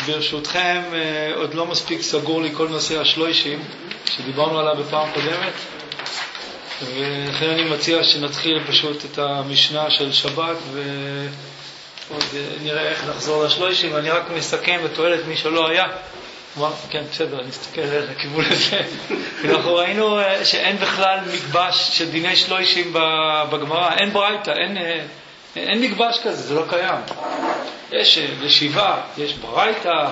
ברשותכם, עוד לא מספיק סגור לי כל נושא השלושים שדיברנו עליו בפעם קודמת, ולכן אני מציע שנתחיל פשוט את המשנה של שבת ועוד נראה איך נחזור לשלושים. אני רק מסכם ותועלת מי שלא היה. כן, בסדר, אני אסתכל לכיוון הזה. אנחנו ראינו שאין בכלל מקבש של דיני שלושים בגמרא, אין ברייתא, אין מקבש כזה, זה לא קיים. יש לשיבה, יש ברייתא,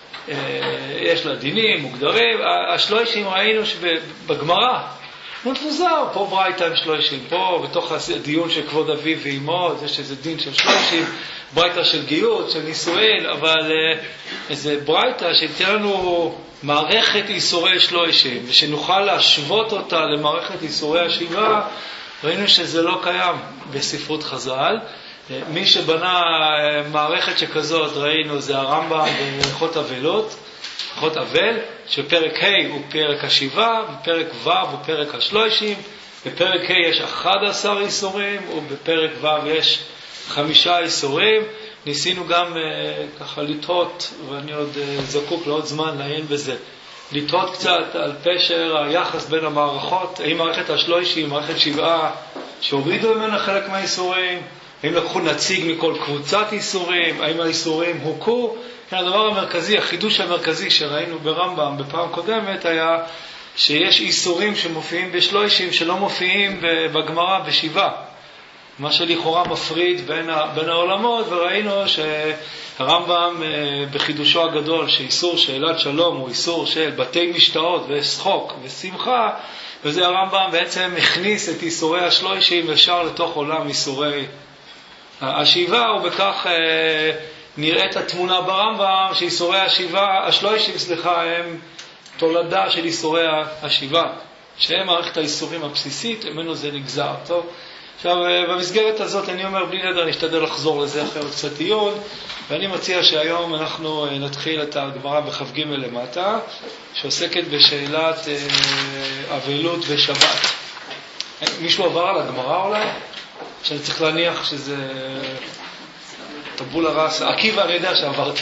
יש לה דינים מוגדרים. השלושים ראינו שבגמרא מפוזר, פה ברייתא עם שלושים, פה בתוך הדיון של כבוד אביו ואמו, יש איזה דין של שלושים, ברייתא של גיוט, של נישואין, אבל איזה ברייתא שתהיה לנו מערכת איסורי שלושים, ושנוכל להשוות אותה למערכת איסורי השיבה, ראינו שזה לא קיים בספרות חז"ל. מי שבנה מערכת שכזאת, ראינו, זה הרמב"ם בהלכות אבלות, הלכות אבל, שפרק ה' הוא פרק השיבה, בפרק ו' הוא פרק השלושים, בפרק ה' יש 11 איסורים, ובפרק ו' יש 5 איסורים. ניסינו גם ככה לטעות, ואני עוד זקוק לעוד זמן לעיין בזה, לטעות קצת על פשר היחס בין המערכות, האם מערכת השלושים היא מערכת שבעה שהורידו ממנה חלק מהאיסורים, האם לקחו נציג מכל קבוצת איסורים, האם האיסורים הוכו. הדבר המרכזי, החידוש המרכזי שראינו ברמב"ם בפעם קודמת היה שיש איסורים שמופיעים בשלושים שלא מופיעים בגמרא בשבעה, מה שלכאורה מפריד בין העולמות. וראינו שהרמב"ם בחידושו הגדול שאיסור שאלת שלום הוא איסור של בתי משתאות ושחוק ושמחה, וזה הרמב"ם בעצם הכניס את איסורי השלושים ישר לתוך עולם איסורי השיבה, ובכך נראית התמונה ברמב"ם שאיסורי השלושים הם תולדה של איסורי השיבה, שהם מערכת האיסורים הבסיסית, ממנו זה נגזר. טוב, עכשיו במסגרת הזאת אני אומר בלי נדר נשתדל לחזור לזה אחרי עוד קצת עיון, ואני מציע שהיום אנחנו נתחיל את הגמרא בכ"ג למטה, שעוסקת בשאלת אבלות ושבת. מישהו עבר על הגמרא אולי? שאני צריך להניח שזה טבולה ראסה. עקיבא, אני יודע שעברת.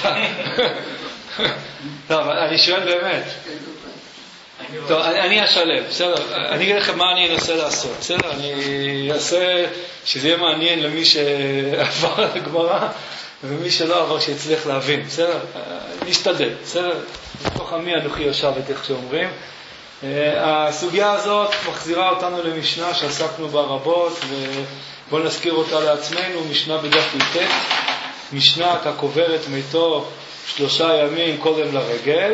טוב, אני שואל באמת. טוב, אני אשלב, בסדר. אני אגיד לכם מה אני אנסה לעשות, בסדר? אני אעשה שזה יהיה מעניין למי שעבר על הגמרא, ומי שלא עבר שיצליח להבין, בסדר? נשתדל, בסדר? בתוך עמי אנוכי יושב את איך שאומרים. הסוגיה הזאת מחזירה אותנו למשנה שעסקנו בה רבות, ובואו נזכיר אותה לעצמנו. משנה בדף י"ט, משנת הקוברת מתו 3 ימים קודם לרגל,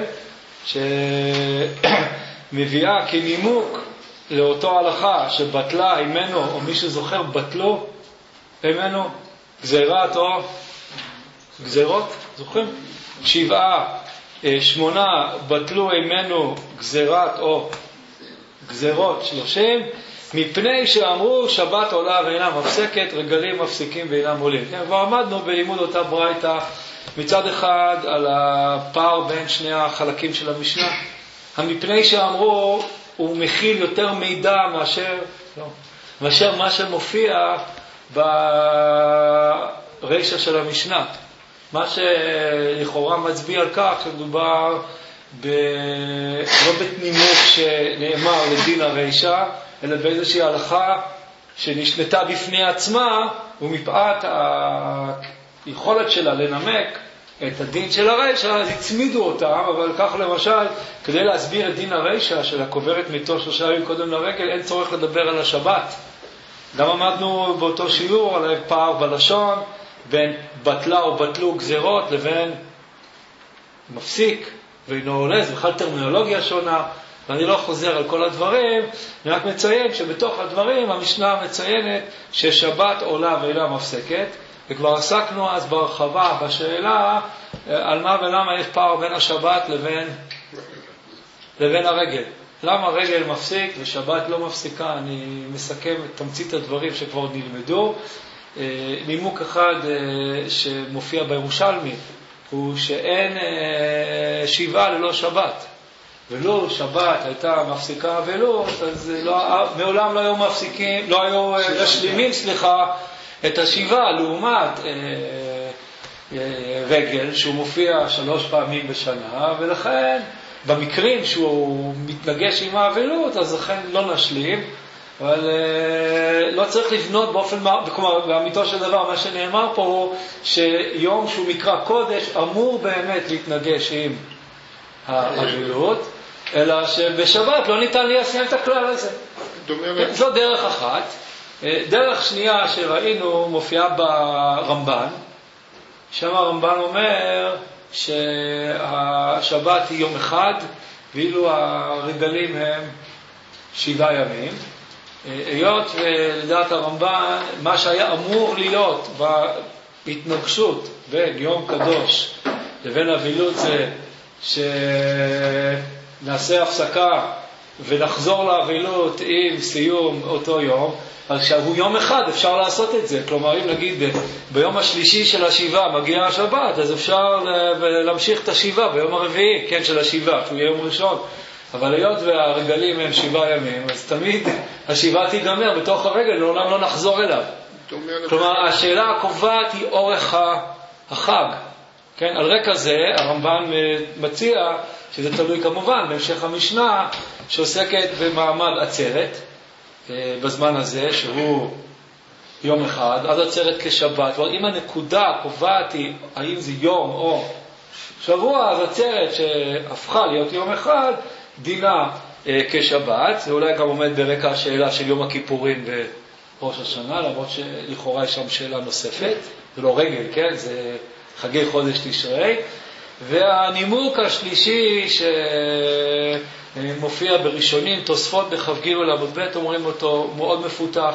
שמביאה כנימוק לאותו הלכה שבטלה אימנו, או מי שזוכר בטלו אימנו גזירת או גזירות, זוכרים? 7, 8 בטלו אימנו גזירת או גזירות 30, מפני שאמרו שבת עולה ואינה מפסקת, רגלים מפסיקים ואינם עולים. כבר עמדנו בלימוד אותה ברייתא מצד אחד על הפער בין שני החלקים של המשנה. המפני שאמרו הוא מכיל יותר מידע מאשר מה שמופיע ברישא של המשנה, מה שלכאורה מצביע על כך שמדובר לא בתנימוק שנאמר לדין הרישא, אלא באיזושהי הלכה שנשלטה בפני עצמה, ומפאת היכולת שלה לנמק את הדין של הרישא, אז הצמידו אותם. אבל כך למשל, כדי להסביר את דין הרישא של הקוברת מתו 3 ימים קודם לרגל, אין צורך לדבר על השבת. גם עמדנו באותו שיעור על הפער בלשון בין בטלה או בטלו גזירות לבין מפסיק ואינו עולה, זה בכלל טרמינולוגיה שונה, ואני לא חוזר על כל הדברים. אני רק מציין שבתוך הדברים המשנה מציינת ששבת עולה ואינה מפסקת, וכבר עסקנו אז בהרחבה בשאלה על מה ולמה יש פער בין השבת לבין הרגל. למה רגל מפסיק ושבת לא מפסיקה? אני מסכם את תמצית הדברים שכבר נלמדו. נימוק אחד שמופיע בירושלמי הוא שאין שיבה ללא שבת, ולא שבת הייתה מפסיקה אבלות, אז מעולם לא היו מפסיקים, לא היו משלימים את השיבה, לעומת רגל שהוא מופיע 3 פעמים בשנה, ולכן במקרים שהוא מתנגש עם האבלות, אז לכן לא נשלים, אבל לא צריך לבנות באופן, כלומר, באמיתו של דבר, מה שנאמר פה הוא שיום שהוא מקרא קודש אמור באמת להתנגש עם האבלות, אלא שבשבת לא ניתן ליישם את הכלל הזה. זו דרך אחת. דרך שנייה שראינו מופיעה ברמב"ן, שם הרמב"ן אומר שהשבת היא יום אחד, ואילו הרגלים הם 7 ימים. היות ולדעת הרמב"ן, מה שהיה אמור להיות בהתנגשות בין יום קדוש לבין אבילות זה שנעשה הפסקה ונחזור לאבילות עם סיום אותו יום, אז כשהוא יום אחד אפשר לעשות את זה. כלומר, אם נגיד ביום השלישי של השבעה מגיעה השבת, אז אפשר להמשיך את השבעה ביום הרביעי, כן, של השבעה, שהוא יהיה יום ראשון. אבל היות והרגלים הם 7 ימים, אז תמיד השבעה תיגמר בתוך הרגל, לעולם לא נחזור אליו. כלומר, השאלה הקובעת היא אורך החג. כן, על רקע זה הרמב"ן מציע שזה תלוי כמובן בהמשך המשנה שעוסקת במעמד עצרת בזמן הזה שהוא יום אחד, אז עצרת כשבת. אם הנקודה הקובעת היא האם זה יום או שבוע, אז עצרת שהפכה להיות יום אחד דינה כשבת. זה אולי גם עומד ברקע השאלה של יום הכיפורים וראש השנה, למרות שלכאורה יש שם שאלה נוספת, זה לא רגל, כן? זה חגי חודש תשרי. והנימוק השלישי שמופיע בראשונים, תוספות בכ"ג עמוד ב', אומרים אותו מאוד מפותח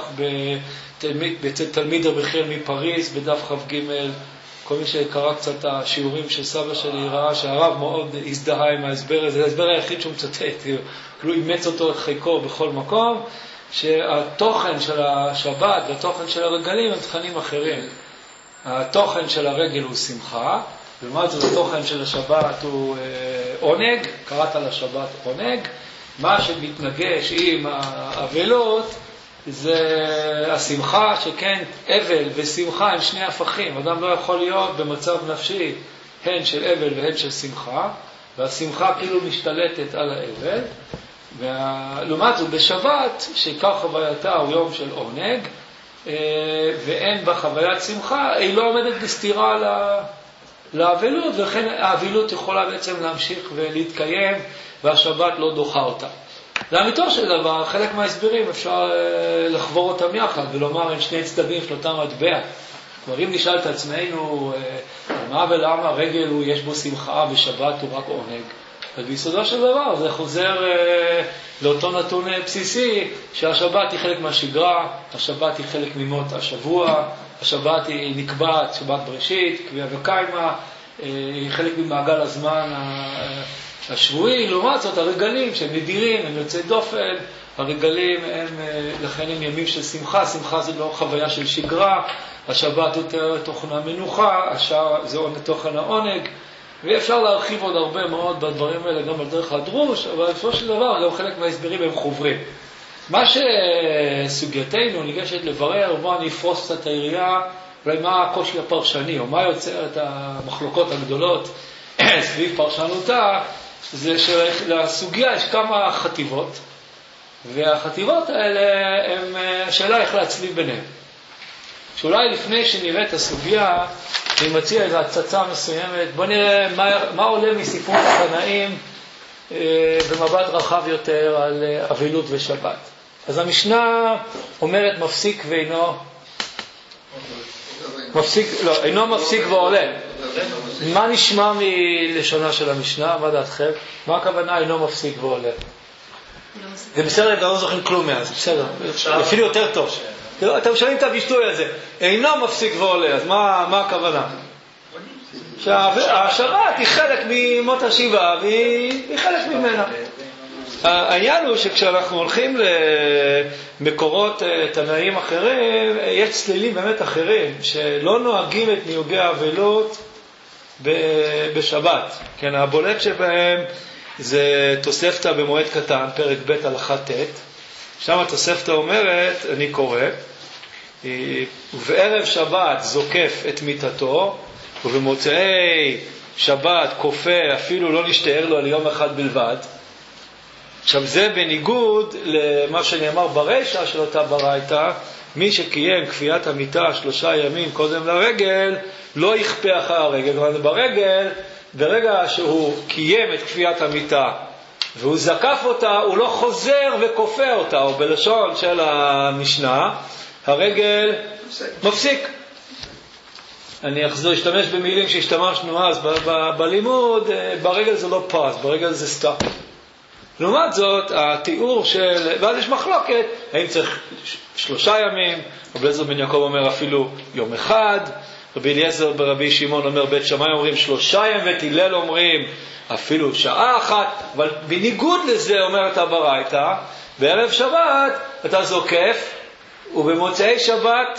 בתלמיד הבכיר מפריז, בדף כ"ג. כל מי שקרא קצת את השיעורים של סבא שלי ראה שהרב מאוד הזדהה עם ההסבר הזה. זה ההסבר היחיד שהוא מצטט, כאילו אימץ אותו את חיקו בכל מקום, שהתוכן של השבת והתוכן של הרגלים הם תכנים אחרים. התוכן של הרגל הוא שמחה, ולמעט זאת התוכן של השבת הוא עונג, קראת לשבת עונג. מה שמתנגש עם האבלות זה השמחה, שכן אבל ושמחה הם שני הפכים. אדם לא יכול להיות במצב נפשי הן של אבל והן של שמחה, והשמחה כאילו משתלטת על האבל. ולעומת זאת בשבת, שעיקר חווייתה הוא יום של עונג, ואין בה חוויית שמחה, היא לא עומדת בסתירה לאבלות, ולכן האבלות יכולה בעצם להמשיך ולהתקיים, והשבת לא דוחה אותה. לאמיתו של דבר, חלק מההסברים אפשר לחבור אותם יחד, ולומר הם שני צדדים של אותם מטבע. כלומר, אם נשאל את עצמנו, מה ולמה רגל יש בו שמחה ושבת הוא רק עונג? וביסודו של דבר זה חוזר לאותו נתון בסיסי, שהשבת היא חלק מהשגרה, השבת היא חלק ממות השבוע, השבת היא נקבעת, שבת בראשית, קביעה וקיימה, היא חלק ממעגל הזמן השבועי. לעומת זאת הרגלים שהם נדירים, הם יוצאי דופן, הרגלים הם, לכן הם ימים של שמחה. שמחה זה לא חוויה של שגרה, השבת יותר תוכנה מנוחה, השאר זה תוכן העונג, ואפשר להרחיב עוד הרבה מאוד בדברים האלה גם על דרך הדרוש, אבל בסופו של דבר גם חלק מההסברים הם חוברים. מה שסוגייתנו ניגשת לברר, בוא אני אפרוס קצת את היריעה, אולי מה הקושי הפרשני, או מה יוצר את המחלוקות הגדולות סביב פרשנותה, זה שלסוגיה יש כמה חטיבות, והחטיבות האלה הם השאלה איך להצליב ביניהם. שאולי לפני שנראה את הסוגיה, אני מציע איזו הצצה מסוימת. בוא נראה מה עולה מספרות התנאים במבט רחב יותר על אבילות ושבת. אז המשנה אומרת מפסיק ואינו מפסיק, לא, אינו מפסיק ועולה. מה נשמע מלשונה של המשנה? מה דעתכם? מה הכוונה אינו מפסיק ועולה? זה בסדר, אתה לא זוכרים כלום מאז, בסדר, אפילו יותר טוב. אתם משנים את הביטוי הזה, אינו מפסיק ועולה, אז מה הכוונה? שהשבת היא חלק ממות השבעה והיא חלק ממנה. העניין הוא שכשאנחנו הולכים למקורות תנאים אחרים, יש צלילים באמת אחרים שלא נוהגים את ניוגי האבלות בשבת. כן, הבולט שבהם זה תוספתא במועד קטן, פרק ב' הלכה ט'. שם התוספתא אומרת, אני קורא, ובערב שבת זוקף את מיטתו, ובמוצאי שבת כופה אפילו לא נשתער לו על יום אחד בלבד. עכשיו זה בניגוד למה שנאמר ברשע של אותה ברייתא, מי שקיים כפיית המיטה 3 ימים קודם לרגל, לא יכפה אחר הרגל. כלומר ברגל, ברגע שהוא קיים את כפיית המיטה והוא זקף אותה, הוא לא חוזר וכופה אותה, או בלשון של המשנה, הרגל מפסיק. אני אשתמש במילים שהשתמשנו אז בלימוד, ברגל זה לא פס, ברגל זה סטאפ. לעומת זאת, התיאור של, ואז יש מחלוקת, האם צריך 3 ימים, רבי אליעזר בן יעקב אומר אפילו יום אחד, רבי אליעזר ברבי שמעון אומר, בית שמאי אומרים 3 ימים, ואת הלל אומרים אפילו שעה אחת, אבל בניגוד לזה אומרת הברייתא, בערב שבת אתה זוקף, ובמוצאי שבת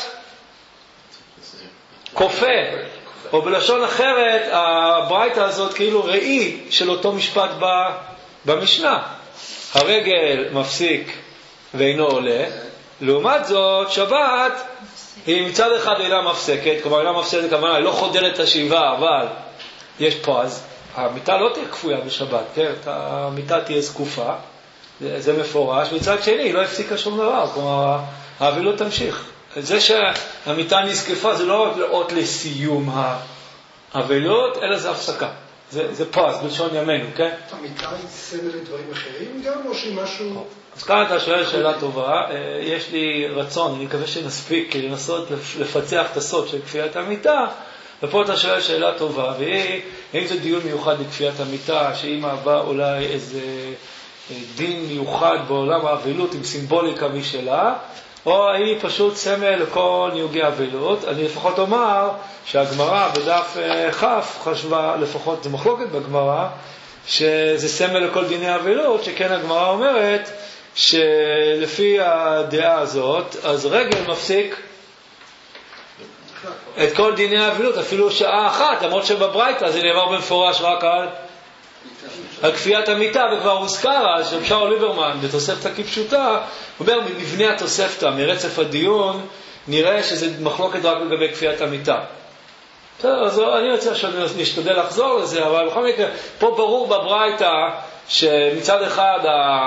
כופה, או בלשון אחרת, הברייתא הזאת כאילו ראי של אותו משפט במשנה. הרגל מפסיק ואינו עולה, לעומת זאת שבת היא מצד אחד אינה מפסקת, כלומר אינה מפסקת כמובן, היא לא חודרת את השאיבה, אבל יש פוז, המיטה לא תהיה כפויה בשבת, כן? המיטה תהיה זקופה, זה מפורש, מצד שני היא לא הפסיקה שום דבר, כלומר האבילות תמשיך. זה שהמיטה נזקפה זה לא רק לאות לסיום האבילות, אלא זה הפסקה. זה פס, בלשון ימינו, כן? המיטה היא סמל לדברים אחרים גם, או שהיא משהו... אז כאן אתה שואל שאלה טובה, יש לי רצון, אני מקווה שנספיק לנסות לפצח את הסוד של כפיית המיטה, ופה אתה שואל שאלה טובה, והיא, האם זה דיון מיוחד לכפיית המיטה, שאם הבא אולי איזה דין מיוחד בעולם האבילות עם סימבוליקה משלה, או היא פשוט סמל לכל ניוגי אבילות. אני לפחות אומר שהגמרא בדף כ' חשבה, לפחות זה מחלוקת בגמרא, שזה סמל לכל דיני אבילות, שכן הגמרא אומרת שלפי הדעה הזאת, אז רגל מפסיק את כל דיני אבילות, אפילו שעה אחת, למרות שבברייתא זה נאמר במפורש רק על כפיית המיטה, וכבר הוזכר אז שאול ליברמן בתוספתא כפשוטה, הוא אומר מבנה התוספתא, מרצף הדיון, נראה שזה מחלוקת רק לגבי כפיית המיטה. אז אני רוצה שנשתדל לחזור לזה, אבל בכל מקרה, פה ברור בברייתא שמצד אחד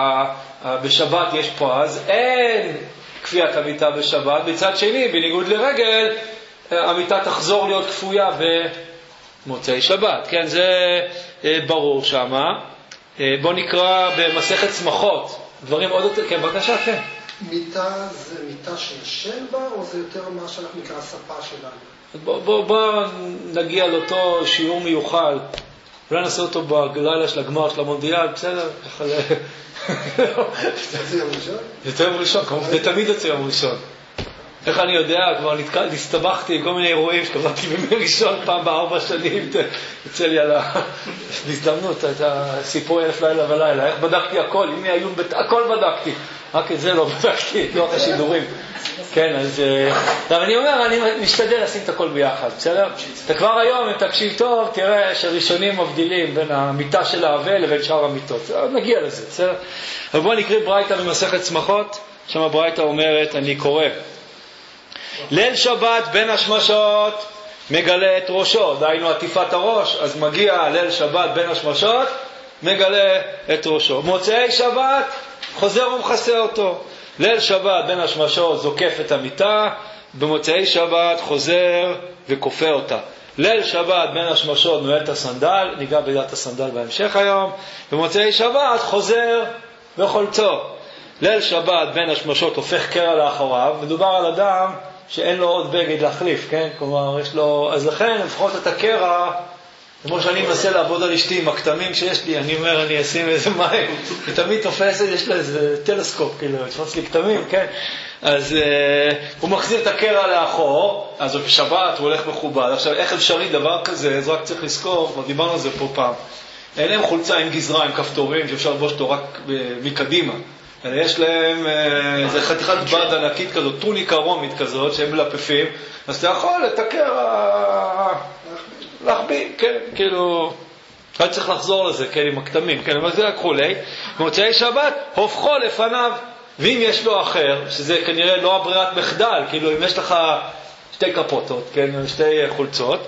בשבת יש פוז, אין כפיית המיטה בשבת, מצד שני, בניגוד לרגל, המיטה תחזור להיות כפויה במוצאי שבת. כן, זה ברור שמה. בוא נקרא במסכת צמחות, דברים עוד יותר, כן, בבקשה, כן. מיטה זה מיטה שישן בה, או זה יותר מה שאנחנו נקרא ספה שלנו? בוא נגיע לאותו שיעור מיוחד, אולי נעשה אותו בלילה של הגמר של המונדיאל, בסדר? זה יום ראשון? זה יום ראשון, זה תמיד יוצא יום ראשון. איך אני יודע, כבר הסתבכתי עם כל מיני אירועים שקבלתי בימי ראשון פעם ב4 שנים, יוצא לי על ההזדמנות, את הסיפור 1000 לילה ולילה, איך בדקתי הכל, אם העיון, הכל בדקתי, רק את זה לא בדקתי, את לוח השידורים. כן, אז אני אומר, אני משתדל לשים את הכל ביחד, בסדר? אתה כבר היום, אם תקשיב טוב, תראה שראשונים מבדילים בין המיטה של האבל לבין שאר המיטות. נגיע לזה, בסדר? אבל בואו נקריא ברייתא במסכת צמחות, שם ברייתא אומרת, אני קורא. ליל שבת בין השמשות מגלה את ראשו, דהיינו עטיפת הראש, אז מגיע ליל שבת בין השמשות, מגלה את ראשו. מוצאי שבת חוזר ומכסה אותו. ליל שבת בין השמשות זוקף את המיטה, במוצאי שבת חוזר וכופה אותה. ליל שבת בין השמשות נועל את הסנדל, ניגע בדעת הסנדל בהמשך היום, במוצאי שבת חוזר וחולצו. ליל שבת בין השמשות הופך קרע לאחוריו, מדובר על אדם שאין לו עוד בגד להחליף, כן? כלומר, יש לו, אז לכן לפחות את הקרע, כמו שאני מנסה לעבוד על אשתי עם הכתמים שיש לי, אני אומר, אני אשים איזה מים, ותמיד תופסת, יש לה איזה טלסקופ, כאילו, תפוס לי כתמים, כן? אז הוא מחזיר את הקרע לאחור, אז בשבת הוא הולך מכובד. עכשיו, איך אפשרי דבר כזה? אז רק צריך לזכור, כבר דיברנו על זה פה פעם. אין להם חולצה עם גזרה, עם כפתורים, שאפשר לבוש אותו רק מקדימה. יש להם איזה חתיכת בד ענקית כזאת, טוניקה רומית כזאת, שהם מלפפים, אז אתה יכול את הקרע להחביא, כן, כאילו, לא צריך לחזור לזה, כן, עם הכתמים, כן, אבל זה לקחו לי, במוצאי שבת, הופכו לפניו, ואם יש לו אחר, שזה כנראה לא הברירת מחדל, כאילו, אם יש לך 2 קפוטות, כן, 2 חולצות,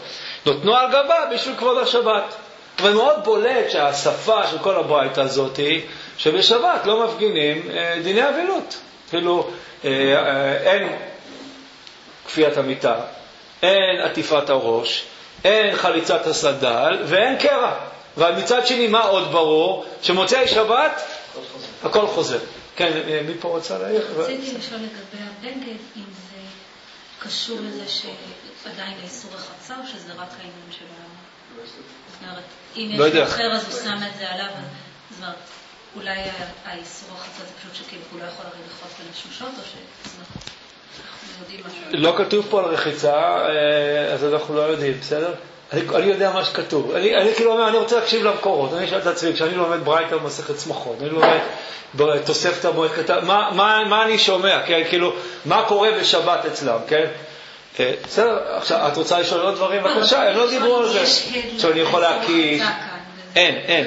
נותנו על גבה בשביל כבוד השבת. אבל מאוד בולט שהשפה של כל הברייתא הזאת היא שבשבת לא מפגינים דיני אבלות. כאילו אין כפיית המיטה, אין עטיפת הראש, אין חליצת הסנדל ואין קרע. ומצד שני מה עוד ברור? שמוצאי שבת הכל חוזר. כן, מי פה רוצה להעיר? רציתי לשאול לגבי הבגד, אם זה קשור לזה שעדיין האיסור רחצה או שזה רק העניין של זאת אומרת, אם יש לו אחר אז הוא שם את זה עליו, זאת אומרת, אולי האיסור רחצה זה פשוט שכאילו הוא לא יכול הרי לחוץ בין השמשות או שאנחנו יודעים משהו? לא כתוב פה על רחיצה, אז אנחנו לא יודעים, בסדר? אני יודע מה שכתוב. אני כאילו אומר, אני רוצה להקשיב למקורות. אני אשאל את עצמי, כשאני לומד ברייתא במסכת צמחות, אני לומד תוספתא מועד קטן, מה אני שומע? כן? כאילו, מה קורה בשבת אצלם, כן? בסדר, עכשיו, את רוצה לשאול עוד דברים? בבקשה, הם לא דיברו על זה. עכשיו, אני יכול להקיש. אין.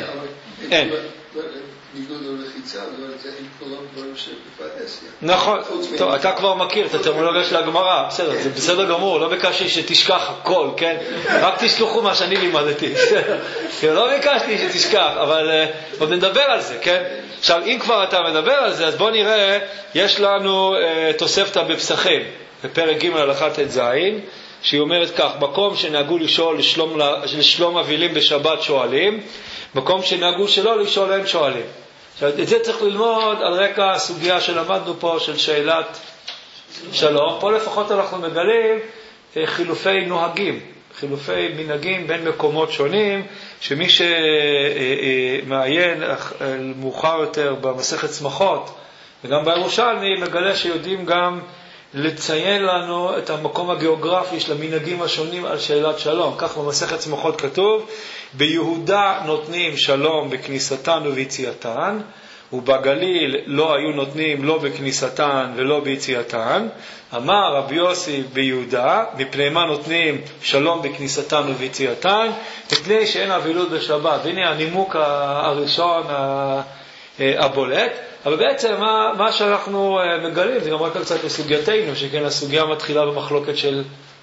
ניגוד ללחיצה, זה עם כולם דברים שבפרהסיה. נכון, טוב, אתה כבר מכיר את הטרמינולוגיה של הגמרא, בסדר, זה בסדר גמור, לא ביקשתי שתשכח הכל, כן? רק תשכחו מה שאני לימדתי, בסדר? לא ביקשתי שתשכח, אבל נדבר על זה, כן? עכשיו, אם כבר אתה מדבר על זה, אז בוא נראה, יש לנו תוספתא בפסחים, בפרק ג' הלכה ט"ז, שהיא אומרת כך, מקום שנהגו לשאול לשלום אבלים בשבת שואלים, מקום שנהגו שלא לשאול אין שואלים. עכשיו, את זה צריך ללמוד על רקע הסוגיה שלמדנו פה של שאלת שלום. פה לפחות אנחנו מגלים חילופי נוהגים, חילופי מנהגים בין מקומות שונים, שמי שמעיין מאוחר יותר במסכת צמחות וגם בירושלמי מגלה שיודעים גם לציין לנו את המקום הגיאוגרפי של המנהגים השונים על שאלת שלום. כך במסכת צמחות כתוב, ביהודה נותנים שלום בכניסתן וביציאתן, ובגליל לא היו נותנים לא בכניסתן ולא ביציאתן. אמר רבי יוסי ביהודה, מפני מה נותנים שלום בכניסתן וביציאתן? מפני שאין אבלות בשבת. והנה הנימוק הראשון הבולט. אבל בעצם מה שאנחנו מגלים, זה גם רק קצת לסוגייתנו, שכן הסוגיה מתחילה במחלוקת של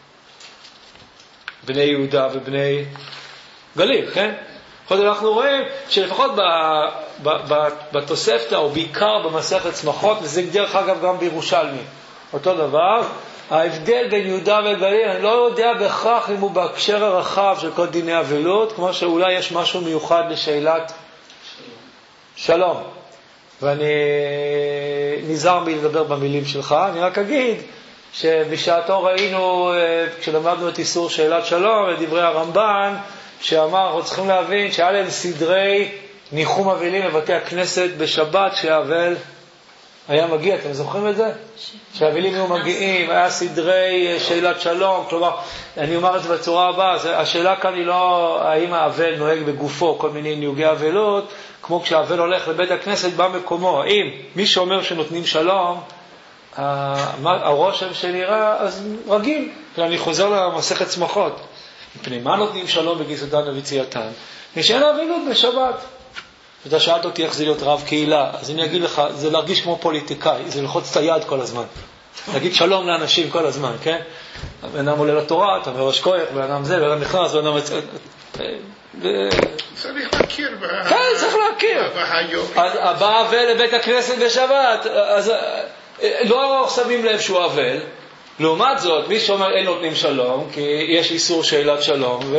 בני יהודה ובני גליל, כן? עוד אנחנו רואים שלפחות בתוספתא, או בעיקר במסכת צמחות, וזה דרך אגב גם בירושלמי, אותו דבר, ההבדל בין יהודה וגליל, אני לא יודע בהכרח אם הוא בהקשר הרחב של כל דיני אבלות, כמו שאולי יש משהו מיוחד לשאלת שלום. ואני נזהר מלדבר במילים שלך, אני רק אגיד שבשעתו ראינו, כשלמדנו את איסור שאלת שלום, את דברי הרמב"ן, שאמר, אנחנו צריכים להבין שהיה להם סדרי ניחום אבלים בבתי הכנסת בשבת, שהאבל היה מגיע, אתם זוכרים את זה? שהאבלים היו מגיעים, היה סדרי שאלת שלום, כלומר, אני אומר את זה בצורה הבאה, השאלה כאן היא לא האם האבל נוהג בגופו כל מיני ניוגי אבלות, כמו כשהאבל הולך לבית הכנסת במקומו. אם מי שאומר שנותנים שלום, הרושם שנראה, אז רגיל. אני חוזר למסכת צמחות. מפני מה נותנים שלום בכניסתן וביציאתן? משאין אבלות בשבת. ואתה שאלת אותי איך זה להיות רב קהילה, אז אני אגיד לך, זה להרגיש כמו פוליטיקאי, זה ללחוץ את היד כל הזמן. להגיד שלום לאנשים כל הזמן, כן? בן אדם עולה לתורה, אתה אומר ראש כוח, בן אדם זה, בן אדם נכנס, בן אדם... צריך להכיר. כן, צריך להכיר. אז הבא אבל לבית הכנסת בשבת, אז לא שמים לב שהוא אבל. לעומת זאת, מי שאומר אין נותנים שלום, כי יש איסור שאלת שלום,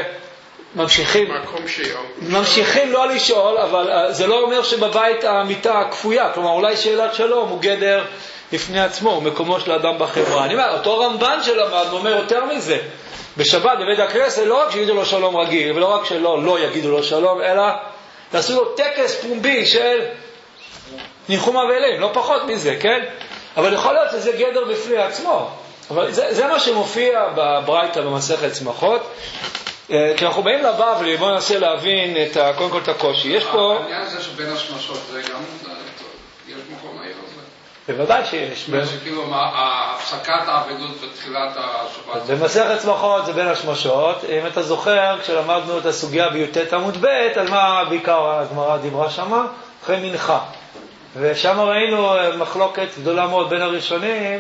ממשיכים לא לשאול, אבל זה לא אומר שבבית המיטה כפויה, כלומר אולי שאלת שלום הוא גדר לפני עצמו, הוא מקומו של האדם בחברה. אני אומר, אותו רמב"ן שלמדנו אומר יותר מזה, בשבת בבית הכנסת לא רק שיגידו לו שלום רגיל, ולא רק שלא לא יגידו לו שלום, אלא יעשו לו טקס פומבי של ניחום אבלים, לא פחות מזה, כן? אבל יכול להיות שזה גדר בפני עצמו, אבל זה מה שמופיע בברייתא במסכת צמחות. כי אנחנו באים לבבלי, בואו ננסה להבין קודם כל את הקושי. יש פה... העניין הזה שבין השמשות, זה גם... יש מקום העיר הזה? בוודאי שיש. שכאילו, הפסקת האבלות בתחילת השבת. במסכת צמחות זה בין השמשות. אם אתה זוכר, כשלמדנו את הסוגיה בי"ט עמוד ב', על מה בעיקר הגמרא דיברה שמה? אחרי מנחה. ושם ראינו מחלוקת גדולה מאוד בין הראשונים,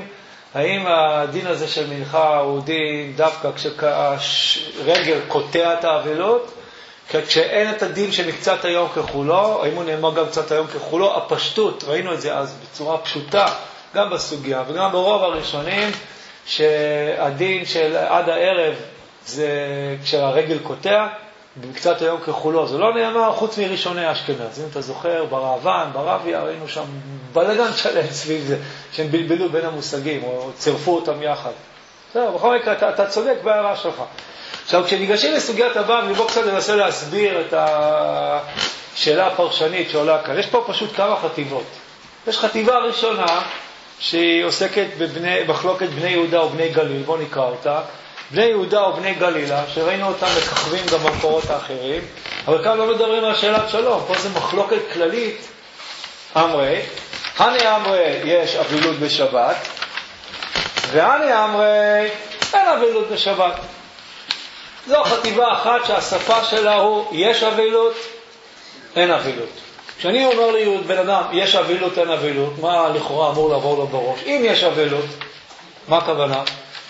האם הדין הזה של מנחה הוא דין דווקא כשהרגל קוטע את האבלות, כשאין את הדין שמקצת היום כחולו, האם הוא נאמר גם קצת היום כחולו, הפשטות, ראינו את זה אז בצורה פשוטה, גם בסוגיה וגם ברוב הראשונים, שהדין של עד הערב זה כשהרגל קוטע, בקצת היום כחולו. זה לא נאמר חוץ מראשוני אשכנז. אם אתה זוכר, ברעבן, ברביה, ראינו שם בלגן שלם סביב זה, שהם בלבלו בין המושגים, או צירפו אותם יחד. טוב, בכל מקרה, אתה צודק בהערה שלך. עכשיו, כשניגשים לסוגיית הבבלי, בוא קצת ננסה להסביר את השאלה הפרשנית שעולה כאן. יש פה פשוט כמה חטיבות. יש חטיבה ראשונה, שהיא עוסקת במחלוקת בני יהודה ובני גליל, בוא נקרא אותה. בני יהודה ובני גלילה, שראינו אותם מככבים גם במקורות האחרים, אבל כאן לא מדברים על שאלת שלום, פה זה מחלוקת כללית. אמרי, הני אמרי יש אבילות בשבת, והני אמרי אין אבילות בשבת. זו חטיבה אחת שהשפה שלה הוא יש אבילות, אין אבילות. כשאני אומר לי בן אדם יש אבילות, אין אבילות, מה לכאורה אמור לעבור לו בראש? אם יש אבילות, מה הכוונה?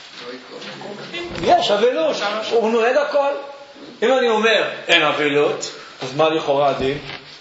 יש אבילות, הוא נוהג הכל. אם אני אומר אין אבילות, אז מה לכאורה הדין?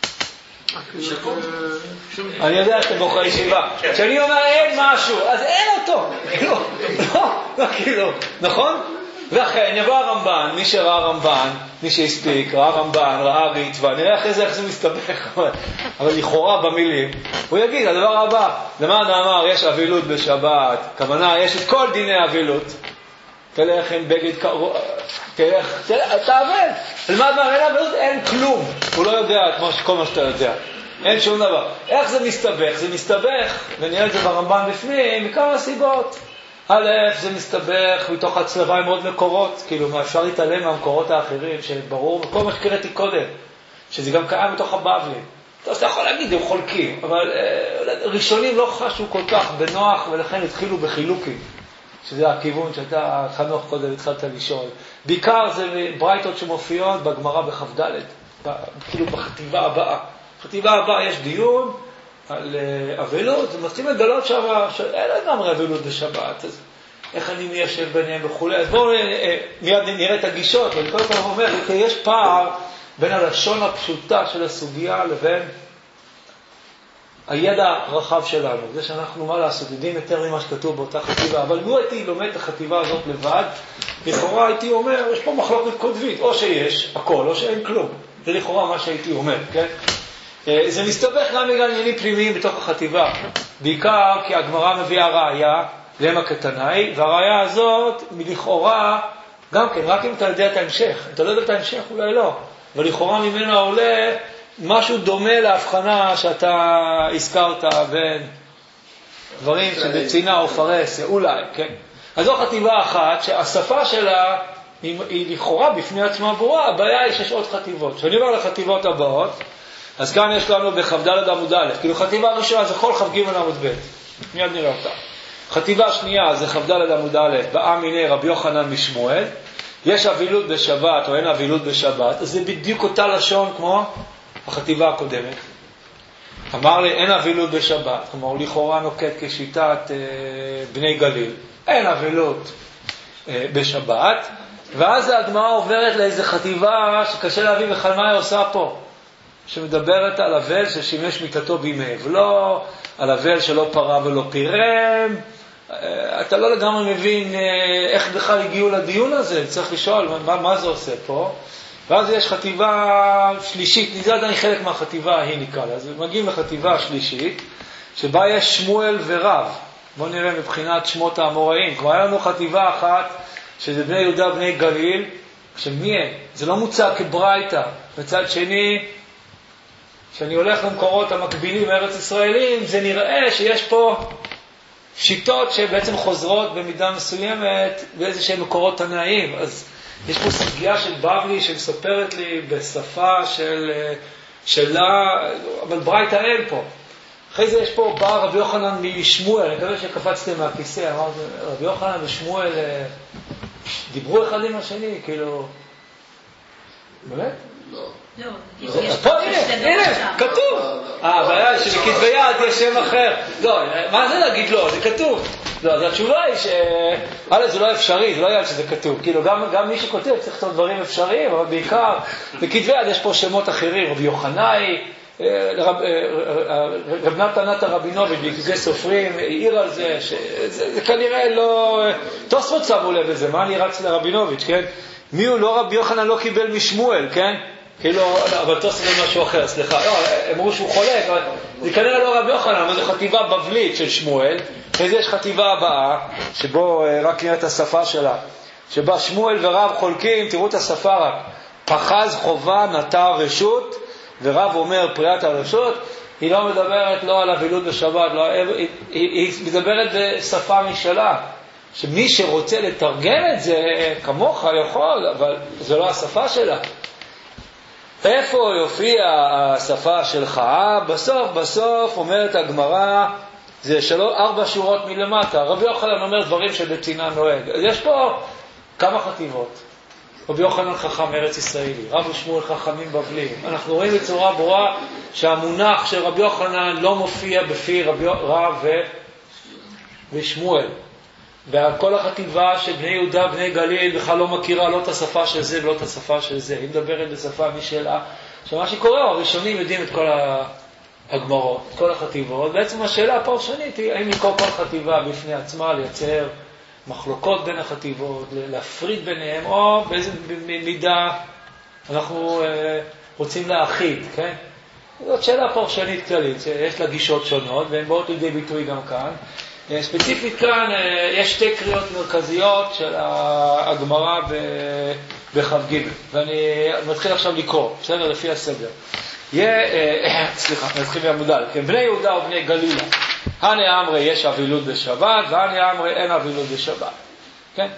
אני יודע שאתם בוחרי ישיבה. כשאני אומר אין משהו, אז אין אותו. כאילו, נכון? ואכן יבוא הרמב"ן, מי שראה הרמב"ן, מי שהספיק, ראה הרמב"ן, ראה ריטווה, נראה אחרי זה איך זה מסתבך, אבל לכאורה במילים, הוא יגיד, הדבר הבא, למה נאמר יש אבילות בשבת, כוונה יש את כל דיני אבילות, תלך עם בגד קרוב, תלך, תעבל, למד מה, אין אבילות, אין כלום, הוא לא יודע את כל מה שאתה יודע, אין שום דבר. איך זה מסתבך? זה מסתבך, ונראה את זה ברמב"ן בפנים, מכמה סיבות. א', זה מסתבך מתוך הצלבה עם עוד מקורות, כאילו מה אפשר להתעלם מהמקורות האחרים, שברור, וכל מה שקראתי קודם, שזה גם קיים מתוך הבבלי. אתה יכול להגיד, הם חולקים, אבל ראשונים לא חשו כל כך בנוח, ולכן התחילו בחילוקים, שזה הכיוון שאתה, חנוך קודם, התחלת לשאול. בעיקר זה ברייתות שמופיעות בגמרא בכ"ד, כאילו בחטיבה הבאה. בחטיבה הבאה יש דיון, על אבילות, ומחצים לגלות שם, שאין גם אבילות בשבת, אז איך אני מיישב ביניהם וכו'. אז בואו מיד נראה את הגישות, ואני כל כך אומר, כי יש פער בין הלשון הפשוטה של הסוגיה לבין הידע הרחב שלנו. זה שאנחנו, מה לעשות, יודעים יותר ממה שכתוב באותה חטיבה, אבל לו הייתי לומד את החטיבה הזאת לבד, לכאורה הייתי אומר, יש פה מחלוקת קודבית, או שיש הכל, או שאין כלום. זה לכאורה מה שהייתי אומר, כן? זה מסתבך גם בגלל עניינים פנימיים בתוך החטיבה, בעיקר כי הגמרא מביאה ראיה למה קטנאי, והראיה הזאת מלכאורה גם כן, רק אם אתה יודע את ההמשך, אם אתה לא יודע את ההמשך אולי לא, אבל לכאורה ממנה עולה משהו דומה להבחנה שאתה הזכרת בין דברים שבצינה או פרס, אולי, כן? אז זו חטיבה אחת שהשפה שלה היא לכאורה בפני עצמה ברורה, הבעיה היא שיש עוד חטיבות. כשאני אומר לחטיבות הבאות, אז כאן יש לנו בכ"ד עמוד א', כאילו חטיבה ראשונה זה כל כ"ג עמוד ב', מיד נראה אותה. חטיבה שנייה זה כ"ד עמוד א', באה מיני רבי יוחנן משמואל, יש אבילות בשבת או אין אבילות בשבת, אז זה בדיוק אותה לשון כמו החטיבה הקודמת. אמר לי אין אבילות בשבת, כלומר הוא לכאורה נוקט כשיטת בני גליל, אין אבילות בשבת, ואז הגמרא עוברת לאיזו חטיבה שקשה להבין בכלל מה היא עושה פה. שמדברת על אבל ששימש מיטתו בימי אבלו, על אבל שלא פרה ולא פירם. אתה לא לגמרי מבין איך בכלל הגיעו לדיון הזה, צריך לשאול מה זה עושה פה. ואז יש חטיבה שלישית, נזה עדיין חלק מהחטיבה ההיא נקרא לה, אז מגיעים לחטיבה שלישית, שבה יש שמואל ורב. בואו נראה מבחינת שמות האמוראים. כבר היה לנו חטיבה אחת, שזה בני יהודה ובני גליל, שמי הם? זה לא מוצא כברייתא. בצד שני, כשאני הולך למקורות המקבילים מארץ ישראלים, זה נראה שיש פה שיטות שבעצם חוזרות במידה מסוימת באיזה שהם מקורות תנאיים. אז יש פה סוגיה של בבלי שמספרת לי בשפה שלה, אבל ברייתא אין פה. אחרי זה יש פה בא רבי יוחנן משמואל, אני מקווה שקפצתם מהכיסא, אמרתי, רבי יוחנן ושמואל דיברו אחד עם השני, כאילו, באמת? לא. פה הנה, כתוב. הבעיה שבכתבי יד יש שם אחר. לא, מה זה להגיד לא? זה כתוב. לא, אז התשובה היא זה לא אפשרי, זה לא היה שזה כתוב. כאילו, גם מי שכותב צריך לכתוב דברים אפשריים, אבל בעיקר, בכתבי יד יש פה שמות אחרים, רבי יוחנאי, רב נתן רבינוביץ' בכתבי סופרים, העיר על זה, זה כנראה לא... תוספות שמו לב לזה, מה אני רץ לרבינוביץ', כן? מי הוא לא רבי יוחנן לא קיבל משמואל, כן? כאילו, אבל תוספות זה משהו אחר, סליחה. לא, הם אמרו שהוא חולק, אבל זה כנראה לא רבי יוחנן, אבל זו חטיבה בבלית של שמואל, וזה יש חטיבה הבאה, שבו רק נראה את השפה שלה, שבה שמואל ורב חולקים, תראו את השפה רק, פחז חובה נטע רשות, ורב אומר פריאת הרשות, היא לא מדברת לא על אבילות בשבת, לא, היא מדברת בשפה משלה, שמי שרוצה לתרגם את זה כמוך יכול, אבל זה לא השפה שלה. איפה יופיע השפה שלך? בסוף אומרת הגמרא, זה 4 שורות מלמטה. רבי יוחנן אומר דברים שבצינה נוהג. אז יש פה כמה חטיבות. רבי יוחנן חכם ארץ ישראלי, רב ושמואל חכמים בבלים. אנחנו רואים בצורה ברורה שהמונח של רבי יוחנן לא מופיע בפי רב ושמואל. וכל החטיבה של בני יהודה, בני גליל, בכלל לא מכירה לא את השפה של זה ולא את השפה של זה. היא מדברת בשפה משלה. שמה שקורה, הראשונים יודעים את כל הגמרות, את כל החטיבות. בעצם השאלה הפרשנית היא, האם לקרוא כל חטיבה בפני עצמה, לייצר מחלוקות בין החטיבות, להפריד ביניהם, או באיזה מידה אנחנו רוצים להאחיד, כן? זאת שאלה פרשנית כללית, יש לה גישות שונות, והן באות לידי ביטוי גם כאן. ספציפית כאן יש 2 קריאות מרכזיות של הגמרא בח"ג, ואני מתחיל עכשיו לקרוא, בסדר? לפי הסדר. נתחיל מעמוד א', בני יהודה ובני גלילה, הנה אמרי יש אבילות בשבת, והנה אמרי אין אבילות בשבת. כן?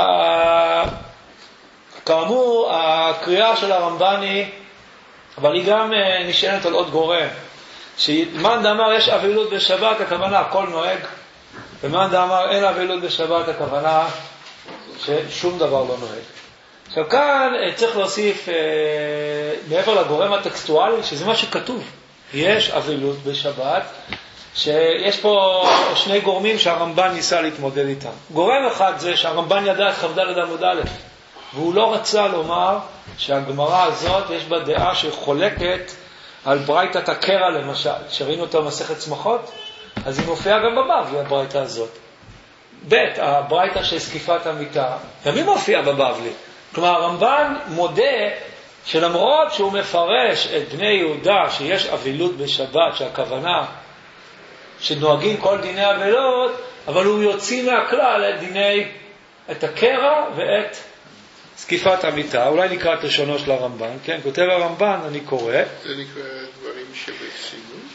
כאמור, הקריאה של הרמב"ני, אבל היא גם נשענת על עוד גורם, שמאן דאמר יש אבילות בשבת, הכוונה הכל נוהג, ומאן דאמר אין אבילות בשבת, הכוונה ששום דבר לא נוהג. עכשיו כאן צריך להוסיף מעבר לגורם הטקסטואלי, שזה מה שכתוב, יש אבילות בשבת, שיש פה 2 גורמים שהרמב"ן ניסה להתמודד איתם. גורם אחד זה שהרמב"ן ידע את כ"ד עמוד א', והוא לא רצה לומר שהגמרא הזאת יש בה דעה שחולקת על ברייתת הקרע למשל, שראינו אותה במסכת צמחות, אז היא מופיעה גם בבבלי, הברייתא הזאת. הברייתא של זקיפת המיטה, גם היא מופיעה בבבלי. כלומר, הרמב"ן מודה שלמרות שהוא מפרש את בני יהודה שיש אבילות בשבת, שהכוונה שנוהגים כל דיני אבילות, אבל הוא יוציא מהכלל את הקרע ואת זקיפת המיטה. אולי נקרא את לשונו של הרמב"ן, כן? כותב הרמב"ן, אני קורא. זה נקרא דברים שבסימון?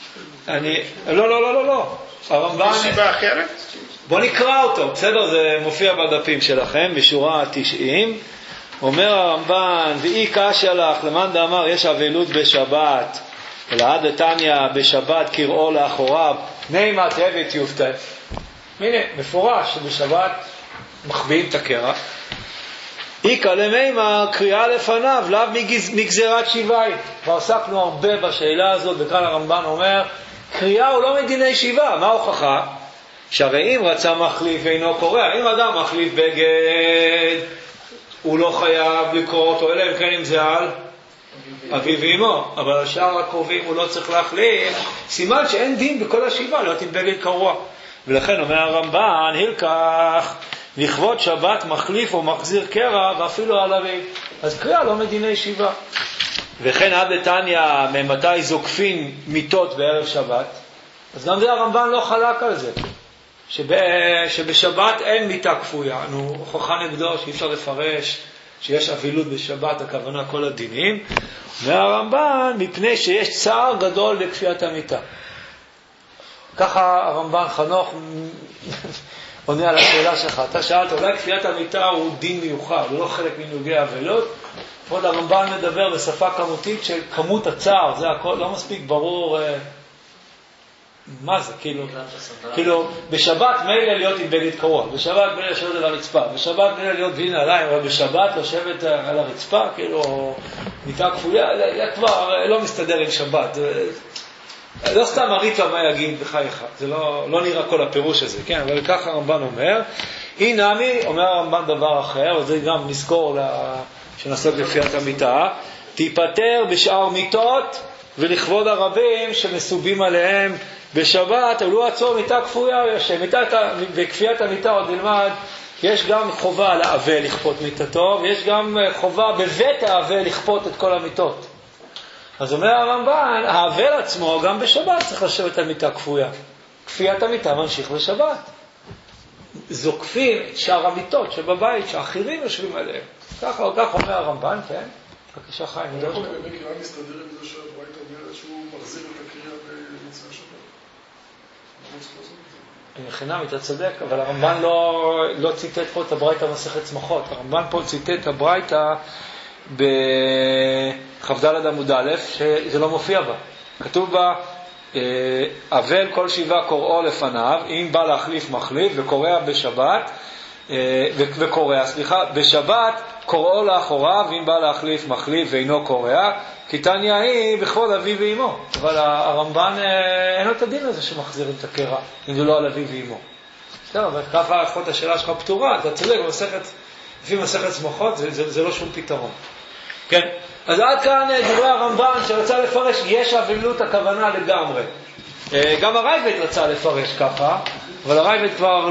לא. הרמב"ן... סיבה אחרת? בוא נקרא אותו, בסדר? זה מופיע בדפים שלכם, בשורה 90. אומר הרמב"ן, ואי קשיא לך, למאן דאמר יש אבילות בשבת, אלא עד דתניא בשבת קראו לאחוריו, נימה תהבת יופתא. הנה, מפורש שבשבת מחביאים את הקרע. איקא למימה קריאה לפניו, לאו מגזירת שבעי. ועסקנו הרבה בשאלה הזאת, וכאן הרמב"ן אומר, קריאה הוא לא מדיני שבעה. מה ההוכחה? שהרי אם רצה מחליף ואינו קורא, אם אדם מחליף בגד, הוא לא חייב לקרוא אותו, אלא אם כן אם זה על אביו ואמו, אבל על שאר הקרובים הוא לא צריך להחליף, סימן שאין דין בכל השבעה להיות עם בגד קרוע. ולכן אומר הרמב"ן, הלקח לכבוד שבת מחליף או מחזיר קרע ואפילו על אביו. אז קריאה לא מדיני שבעה. וכן עד דתניא ממתי זוקפין מיטות בערב שבת, אז גם זה הרמב"ן לא חלק על זה, שבשבת אין מיטה כפויה. הוכחה נגדו שאי אפשר לפרש שיש אבילות בשבת, הכוונה כל הדינים. והרמב"ן מפני שיש צער גדול לכפיית המיטה. ככה הרמב"ן חנוך עונה על השאלה שלך. אתה שאלת, אולי כפיית המיטה הוא דין מיוחד, הוא לא חלק מנהוגי אבלות. עוד הרמב"ן מדבר בשפה כמותית של כמות הצער, זה הכל לא מספיק ברור מה זה, כאילו בשבת מילא להיות עם בגד קרוע, בשבת מילא לשבת על הרצפה, בשבת מילא להיות בלי נעליים, אבל בשבת לשבת על הרצפה, כאילו מיטה כפויה, זה כבר לא מסתדר עם שבת. לא סתם הריטווה מה יגיד בחייך, זה לא נראה כל הפירוש הזה, כן? אבל ככה הרמב"ן אומר. נמי, אומר הרמב"ן דבר אחר, וזה גם נזכור שנעסוק בכפיית המיטה, תיפטר בשאר מיטות ולכבוד הרבים שמסובים עליהם בשבת, אבל הוא עצור מיטה כפויה, בכפיית המיטה עוד נלמד, יש גם חובה על האבל לכפות מיטתו, ויש גם חובה בבית האבל לכפות את כל המיטות. אז אומר הרמב"ן, האבל עצמו גם בשבת צריך לשבת על מיטה כפויה. כפיית המיטה ממשיך בשבת. זוקפים את שאר המיטות שבבית, שהאחרים יושבים עליהם. ככה או כך אומר הרמב"ן, כן? בבקשה חיים. איך הוא באמת קריאה מסתדר עם זה שהברייתא אומרת שהוא מחזיר את הקריאה במצווה השבת? מה הוא צריך לעשות את זה? חינם, אתה צודק, אבל הרמב"ן לא ציטט פה את הברייתא מסכת צמחות. הרמב"ן פה ציטט את הברייתא בכ"ד עמוד א', שזה לא מופיע בה. כתוב בה, אבל כל שבעה קוראו לפניו, אם בא להחליף מחליף, וקורא בשבת, בשבת קוראו לאחוריו, אם בא להחליף מחליף ואינו קורא, כי תניא היא בכבוד אביו ואמו. אבל הרמב"ן אין לו את הדין הזה שמחזירים את הקרע, אם זה לא על אביו ואמו. בסדר, אבל ככה לפחות השאלה שלך פתורה, אתה צודק, לפי מסכת צמחות זה לא שום פתרון. כן, אז עד כאן דברי הרמב"ן שרצה לפרש, יש אבלות הכוונה לגמרי. גם הרייבד רצה לפרש ככה, אבל הרייבד כבר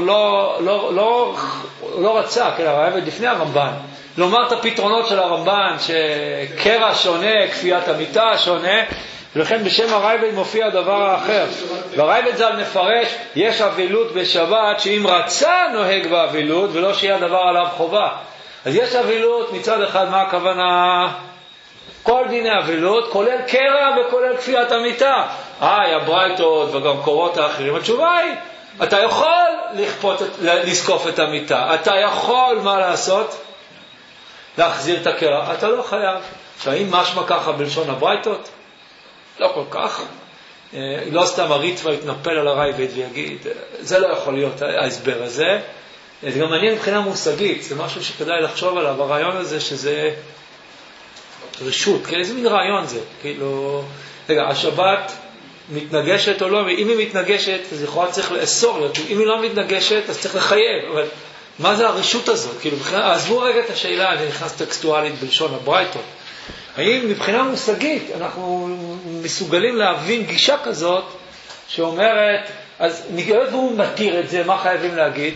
לא רצה, כן, הרייבד לפני הרמב"ן, לומר את הפתרונות של הרמב"ן, שקרע שונה, כפיית המיטה שונה, ולכן בשם הרייבד מופיע דבר האחר. והרייבד ז"ל מפרש, יש אבלות בשבת שאם רצה נוהג באבלות, ולא שיהיה הדבר עליו חובה. אז יש אבלות מצד אחד, מה הכוונה? כל דיני אבלות, כולל קרע וכולל כפיית המיטה. הברייתות וגם קורות האחרים. התשובה היא, אתה יכול לזקוף את המיטה. אתה יכול, מה לעשות? להחזיר את הקרע. אתה לא חייב. האם משמע ככה בלשון הברייתות? לא כל כך. לא סתם הריטווה יתנפל על הרייבד ויגיד, זה לא יכול להיות ההסבר הזה. זה גם מעניין מבחינה מושגית, זה משהו שכדאי לחשוב עליו, הרעיון הזה שזה רשות, כן? איזה מין רעיון זה? כאילו, רגע, השבת מתנגשת או לא? אם היא מתנגשת, אז יכולה צריך לאסור להיות, אם היא לא מתנגשת, אז צריך לחייב, אבל מה זה הרשות הזאת? כאילו, עזבו רגע את השאלה, אני נכנס טקסטואלית בלשון הברייתות. האם מבחינה מושגית אנחנו מסוגלים להבין גישה כזאת שאומרת, אז נגעת והוא מתיר את זה, מה חייבים להגיד?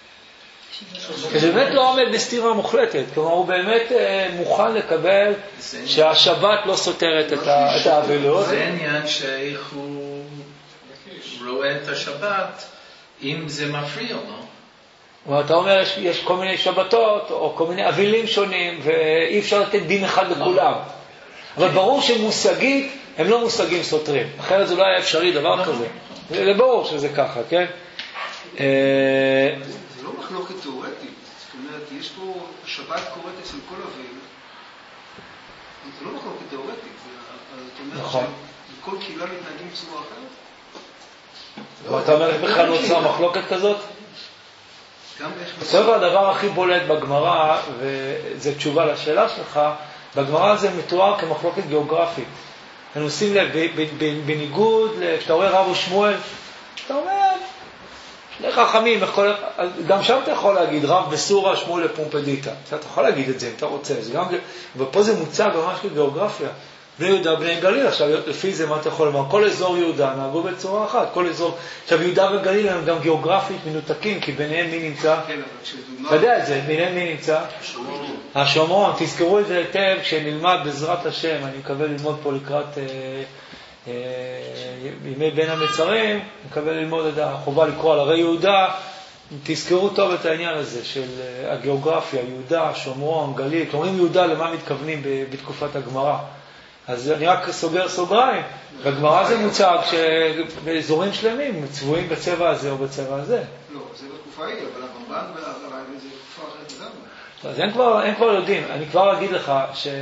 זה באמת לא עומד בסתירה מוחלטת, כלומר הוא באמת מוכן לקבל שהשבת לא סותרת את האבלות. זה עניין שאיך הוא רואה את השבת, אם זה מפריע לו. ואתה אומר יש כל מיני שבתות או כל מיני אבילים שונים ואי אפשר לתת דין אחד לכולם. אבל ברור שמושגית הם לא מושגים סותרים, אחרת זה לא היה אפשרי דבר כזה. זה ברור שזה ככה, כן? זה לא מחלוקת תיאורטית, זאת אומרת, יש פה שבת קוראת אצל כל אביל, זה לא מחלוקת תיאורטית, זאת אומרת שבכל קהילה מתנהגים בצורה אחרת? ואתה אומר בכלל נוצרה מחלוקת כזאת? בסוף הדבר הכי בולט בגמרא, וזה תשובה לשאלה שלך, בגמרא זה מתואר כמחלוקת גיאוגרפית. אנחנו עושים לב, בניגוד, כשאתה רואה רב ושמואל, אתה אומר, שני חכמים, גם שם אתה יכול להגיד רב בסורה, שמואל לפומפדיטה. אתה יכול להגיד את זה אם אתה רוצה. ופה זה מוצג ממש כגיאוגרפיה. בני יהודה, בני גליל, עכשיו לפי זה מה אתה יכול לומר? כל אזור יהודה נהגו בצורה אחת. כל אזור, עכשיו יהודה וגליל הם גם גיאוגרפית מנותקים, כי ביניהם מי נמצא? אתה יודע את זה, ביניהם מי נמצא? השומרון. תזכרו את זה היטב כשנלמד בעזרת השם, אני מקווה ללמוד פה לקראת ימי בין המצרים, מקווה ללמוד את החובה לקרוא על הרי יהודה, תזכרו טוב את העניין הזה של הגיאוגרפיה, יהודה, שומרון, גליל, קוראים יהודה למה מתכוונים בתקופת הגמרא. אז אני רק סוגר סוגריים, בגמרא זה מוצג שבאזורים שלמים צבועים בצבע הזה או בצבע הזה. לא, זה בתקופה היא, אבל הרמב"ן והרייבד זה תקופה אחרת לגמרי. אז הם כבר יודעים, אני כבר אגיד לך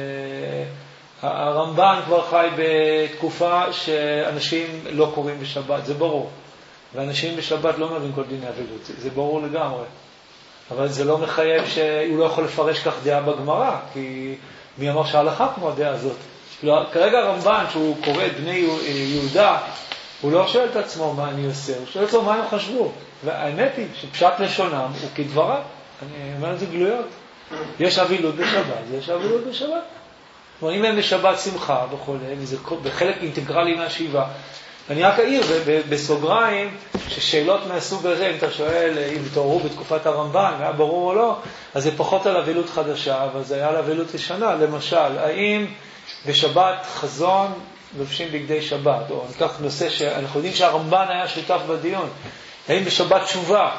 שהרמב"ן כבר חי בתקופה שאנשים לא קוראים בשבת, זה ברור. ואנשים בשבת לא מבין כל דיני אבלות, זה ברור לגמרי. אבל זה לא מחייב שהוא לא יכול לפרש כך דעה בגמרא, כי מי אמר שההלכה כמו הדעה הזאת? כרגע הרמב"ן, שהוא קורא את בני יהודה, הוא לא שואל את עצמו מה אני עושה, הוא שואל את עצמו מה הם חשבו. והאמת היא שפשט לשונם הוא כדברה. אני אומר את זה גלויות. יש אבילות בשבת, יש אבילות בשבת. כלומר, אם הם בשבת שמחה וכו', וזה בחלק אינטגרלי מהשיבה. אני רק אעיר בסוגריים ששאלות מהסוג הזה, אם אתה שואל אם תעוררו בתקופת הרמב"ן, היה ברור או לא, אז זה פחות על אבילות חדשה, אבל זה היה על אבילות ישנה. למשל, האם בשבת חזון לובשים בגדי שבת, או ניקח נושא שאנחנו יודעים שהרמב"ן היה שותף בדיון, האם בשבת תשובה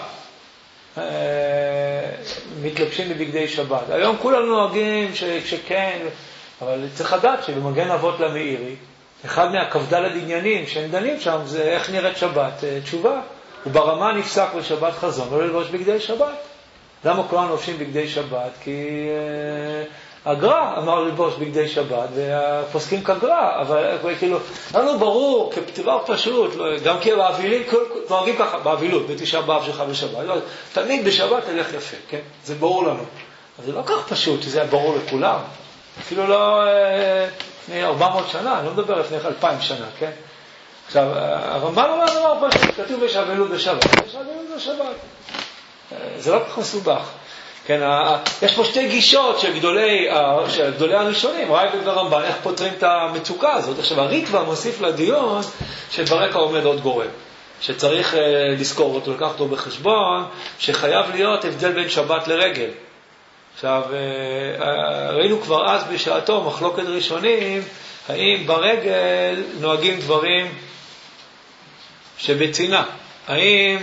מתלבשים בבגדי שבת. היום כולם נוהגים שכן, אבל צריך לדעת שבמגן אבות למאירי, אחד מהכבדלת עניינים שהם דנים שם זה איך נראית שבת תשובה. וברמה נפסק בשבת חזון לא ללבוש בגדי שבת. למה כולם לובשים בגדי שבת? כי הגר"א אמר ללבוש בגדי שבת והפוסקים כגר"א, אבל כאילו לנו ברור כדבר פשוט, גם כי באבילים נוהגים ככה, באבילות בתשעה באב שלך בשבת, תמיד בשבת תלך יפה, כן? זה ברור לנו. אבל זה לא כך פשוט שזה היה ברור לכולם, אפילו לא לפני 400 שנה, אני לא מדבר לפני 2000 שנה, כן? עכשיו, הרמב"ן אומר דבר פשוט, כתוב יש אבילות בשבת, יש אבילות בשבת. זה לא כך מסובך. כן, יש פה שתי גישות של גדולי הראשונים, רייבד ורמב"ן, איך פותרים את המצוקה הזאת. עכשיו, הריטב"א מוסיף לדיון שברקע עומד עוד גורם, שצריך לזכור אותו, לקחת אותו בחשבון, שחייב להיות הבדל בין שבת לרגל. עכשיו, ראינו כבר אז בשעתו מחלוקת ראשונים, האם ברגל נוהגים דברים שבצינה, האם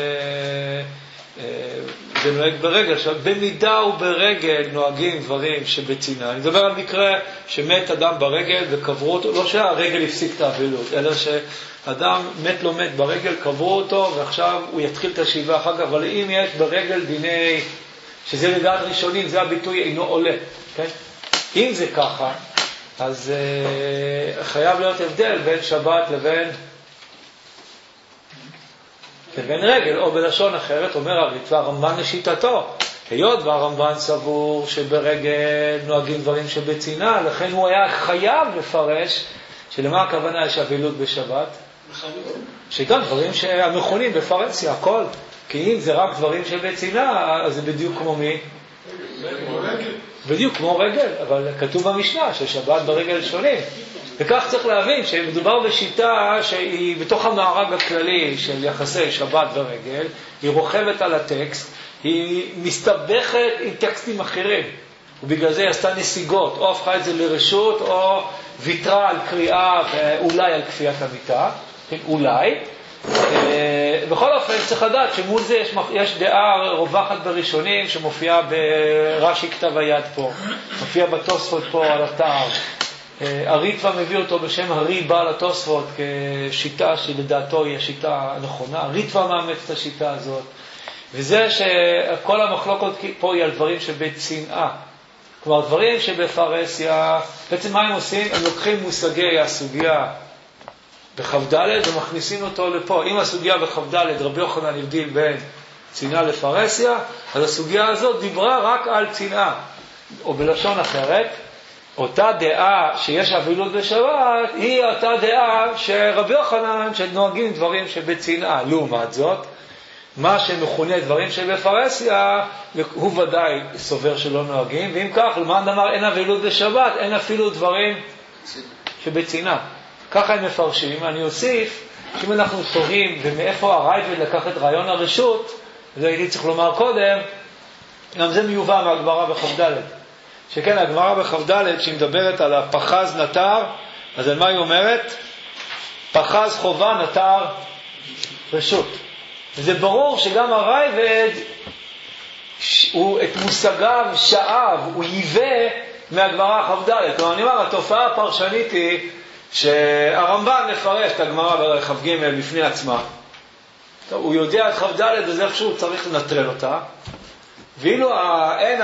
זה נוהג ברגל. עכשיו, במידה וברגל נוהגים דברים שבצינה. אני מדבר על מקרה שמת אדם ברגל וקברו אותו, לא שהרגל הפסיק את האבילות, אלא שאדם מת לא מת ברגל, קברו אותו ועכשיו הוא יתחיל את השבעה אחר כך. אבל אם יש ברגל דיני, שזה לדעת ראשונים, זה הביטוי אינו עולה, כן? אם זה ככה, אז חייב להיות הבדל בין שבת לבין רגל, או בלשון אחרת, אומר הריטב"א, הרמב"ן לשיטתו, היות והרמב"ן סבור שברגל נוהגים דברים שבצינה, לכן הוא היה חייב לפרש שלמה הכוונה יש אבילות בשבת? שגם דברים שהמכונים בפרסיה, הכל. כי אם זה רק דברים שבצינה, אז זה בדיוק כמו מי? בדיוק כמו רגל, אבל כתוב במשנה ששבת ברגל שונים. וכך צריך להבין שמדובר בשיטה שהיא בתוך המארג הכללי של יחסי שבת ורגל, היא רוכבת על הטקסט, היא מסתבכת עם טקסטים אחרים, ובגלל זה היא עשתה נסיגות, או הפכה את זה לרשות, או ויתרה על קריאה ואולי על כפיית המיטה, כן, אולי. בכל אופן צריך לדעת שמול זה יש דעה רווחת בראשונים שמופיעה ברש"י כתב היד פה, מופיעה בתוספות פה על התאר. הריטב"א מביא אותו בשם הרי בעל התוספות כשיטה שלדעתו היא השיטה הנכונה. הריטב"א מאמץ את השיטה הזאת, וזה שכל המחלוקות פה היא על דברים שבצנעה, כלומר דברים שבפרסיה. בעצם מה הם עושים? הם לוקחים מושגי הסוגיה בכ"ד ומכניסים אותו לפה. אם הסוגיה בכ"ד רבי יוחנן הבדיל בין צנעה לפרסיה, אז הסוגיה הזאת דיברה רק על צנעה, או בלשון אחרת, אותה דעה שיש אבילות בשבת היא אותה דעה שרבי יוחנן שנוהגים דברים שבצנעה. לעומת זאת, מה שמכונה דברים שבפרסיה הוא ודאי סובר שלא נוהגים, ואם כך, למען אמר אין אבילות בשבת, אין אפילו דברים שבצנעה. ככה הם מפרשים. אני אוסיף שאם אנחנו תוהים ומאיפה הרייבד לקח את רעיון הרשות, זה הייתי צריך לומר קודם, גם זה מיובא מהגמרא בכ"ד. שכן הגמרא בכ"ד שהיא מדברת על הפחז נטר, אז על מה היא אומרת? פחז חובה נטר רשות. וזה ברור שגם הרייבד הוא את מושגיו שאב, הוא ייבא מהגמרא כ"ד. כלומר אני אומר, התופעה הפרשנית היא שהרמב"ן מפרש את הגמרא בכ"ג בפני עצמה. הוא יודע את כ"ד וזה איכשהו צריך לנטרל אותה, ואילו אין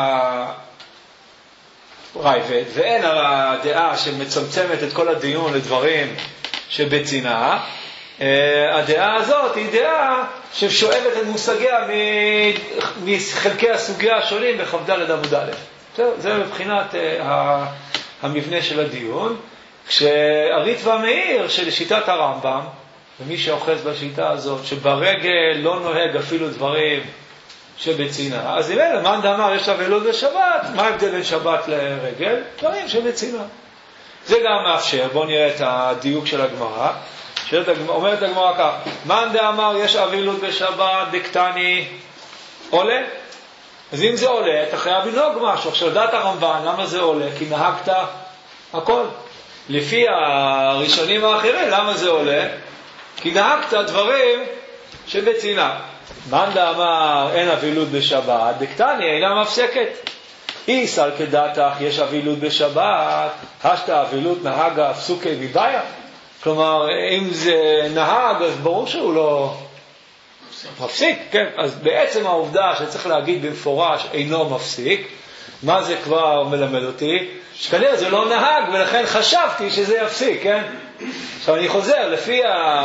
הרייבד ואין הדעה שמצמצמת את כל הדיון לדברים שבצנעה, הדעה הזאת היא דעה ששואבת את מושגיה מחלקי הסוגיה השונים בכ"ד עמוד א'. זה מבחינת המבנה של הדיון. כשהריטב"א מעיר שלשיטת הרמב"ם ומי שאוחז בשיטה הזאת, שברגל לא נוהג אפילו דברים שבצינה. אז אם אלה, מאן דאמר יש אבלות בשבת, מה ההבדל בין שבת לרגל? דברים שבצינה. זה גם מאפשר, בואו נראה את הדיוק של הגמרא. אומרת הגמרא כך, מאן דאמר יש אבלות בשבת דקטני עולה. אז אם זה עולה, אתה חייב לנהוג משהו. עכשיו דעת הרמב"ן, למה זה עולה? כי נהגת הכל. לפי הראשונים האחרים, למה זה עולה? כי נהגת דברים שבצינה. מאן דאמר אין אבילות בשבת, דקטני אינה מפסקת. איסל כדעתך יש אבילות בשבת, השתה אבילות נהגה פסוקי מבעיה. כלומר, אם זה נהג, אז ברור שהוא לא מפסיק, כן? אז בעצם העובדה שצריך להגיד במפורש אינו מפסיק, מה זה כבר מלמד אותי? שכנראה זה לא נהג, ולכן חשבתי שזה יפסיק, כן? עכשיו אני חוזר, לפי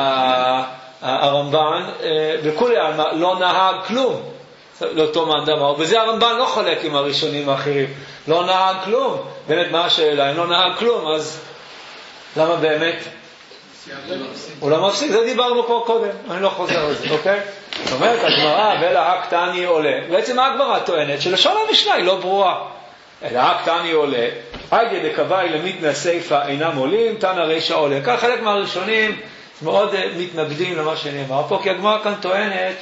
הרמב"ן, בכולי לא נהג כלום, לאותו מאן דאמר, ובזה הרמב"ן לא חולק עם הראשונים האחרים, לא נהג כלום. באמת מה השאלה? אם לא נהג כלום, אז למה באמת? הוא לא מפסיק, זה דיברנו פה קודם, אני לא חוזר על זה, אוקיי? זאת אומרת, הגמרא ולהק תני עולה. בעצם הגמרא טוענת שלשון המשנה היא לא ברורה. להק תני עולה, אגד דקוואי למיתנא סיפא אינם עולים, תנא רישא עולה. כך חלק מהראשונים מאוד מתנגדים למה שנאמר פה, כי הגמרא כאן טוענת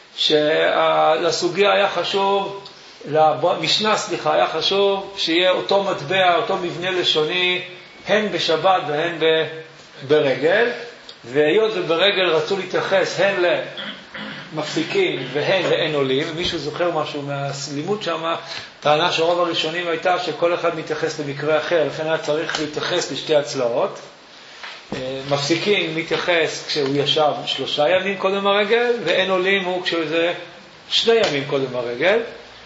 שלסוגיה היה חשוב, למשנה היה חשוב שיהיה אותו מטבע, אותו מבנה לשוני, הן בשבת והן ברגל, והיות וברגל רצו להתייחס הן למפסיקים והן לאין עולים, ומישהו זוכר משהו מהלימוד שם, טענה שרוב הראשונים הייתה שכל אחד מתייחס למקרה אחר, לכן היה צריך להתייחס לשתי הצלעות. מפסיקים מתייחס כשהוא ישב 3 ימים קודם הרגל, ואין עולים הוא כשזה 2 ימים קודם הרגל.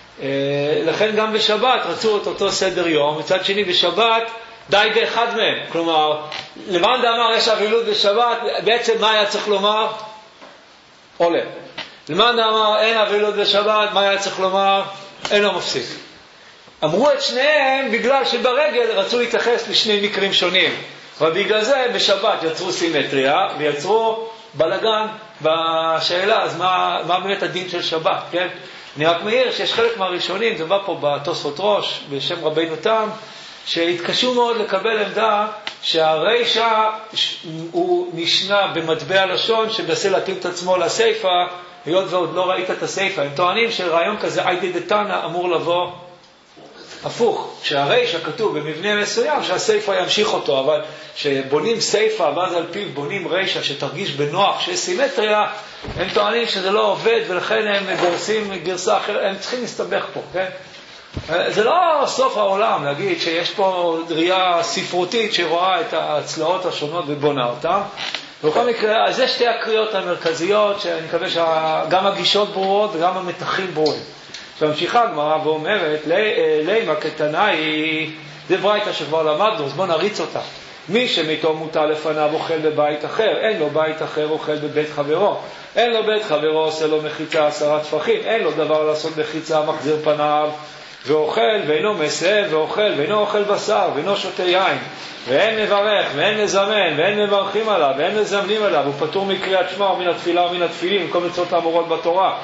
לכן גם בשבת רצו את אותו סדר יום, מצד שני בשבת די באחד מהם. כלומר, למאן דאמר יש אבילות בשבת, בעצם מה היה צריך לומר? עולה. למאן דאמר אין אבילות בשבת, מה היה צריך לומר? אין לו מפסיק. אמרו את שניהם בגלל שברגל רצו להתייחס לשני מקרים שונים. אבל בגלל זה בשבת יצרו סימטריה ויצרו בלגן בשאלה, אז מה באמת הדין של שבת, כן? אני רק מעיר שיש חלק מהראשונים, זה בא פה בתוספות ראש בשם רבינו תם, שהתקשו מאוד לקבל עמדה שהרישא הוא נשנה במטבע לשון שמנסה להתאים את עצמו לסייפה, היות ועוד לא ראית את הסייפה. הם טוענים שרעיון כזה איידי דתנא אמור לבוא הפוך, שהרישא כתוב במבנה מסוים שהסייפה ימשיך אותו, אבל שבונים סייפה ואז על פיו בונים רישא שתרגיש בנוח שיש סימטריה, הם טוענים שזה לא עובד ולכן הם גורסים גרסה אחרת, הם צריכים להסתבך פה, כן? זה לא סוף העולם להגיד שיש פה ראייה ספרותית שרואה את הצלעות השונות ובונה אותן. בכל מקרה, אז זה שתי הקריאות המרכזיות שאני מקווה שגם הגישות ברורות וגם המתחים ברורים. שממשיכה הגמרא ואומרת, לימה כתנאי, זה ברייתא שכבר למדנו, אז בואו נריץ אותה. מי שמיתו מוטל לפניו אוכל בבית אחר, אין לו בית אחר אוכל בבית חברו, אין לו בית חברו עושה לו מחיצה 10 טפחים, אין לו דבר לעשות מחיצה מחזיר פניו, ואוכל ואינו מסב, ואוכל ואינו אוכל בשר, ואינו שותה יין, ואין מברך, ואין מזמן, ואין מברכים עליו, ואין מזמנים עליו, הוא פטור מקריאת שמע ומן התפילה ומן התפילין, כל מצוות האמורות בתורה.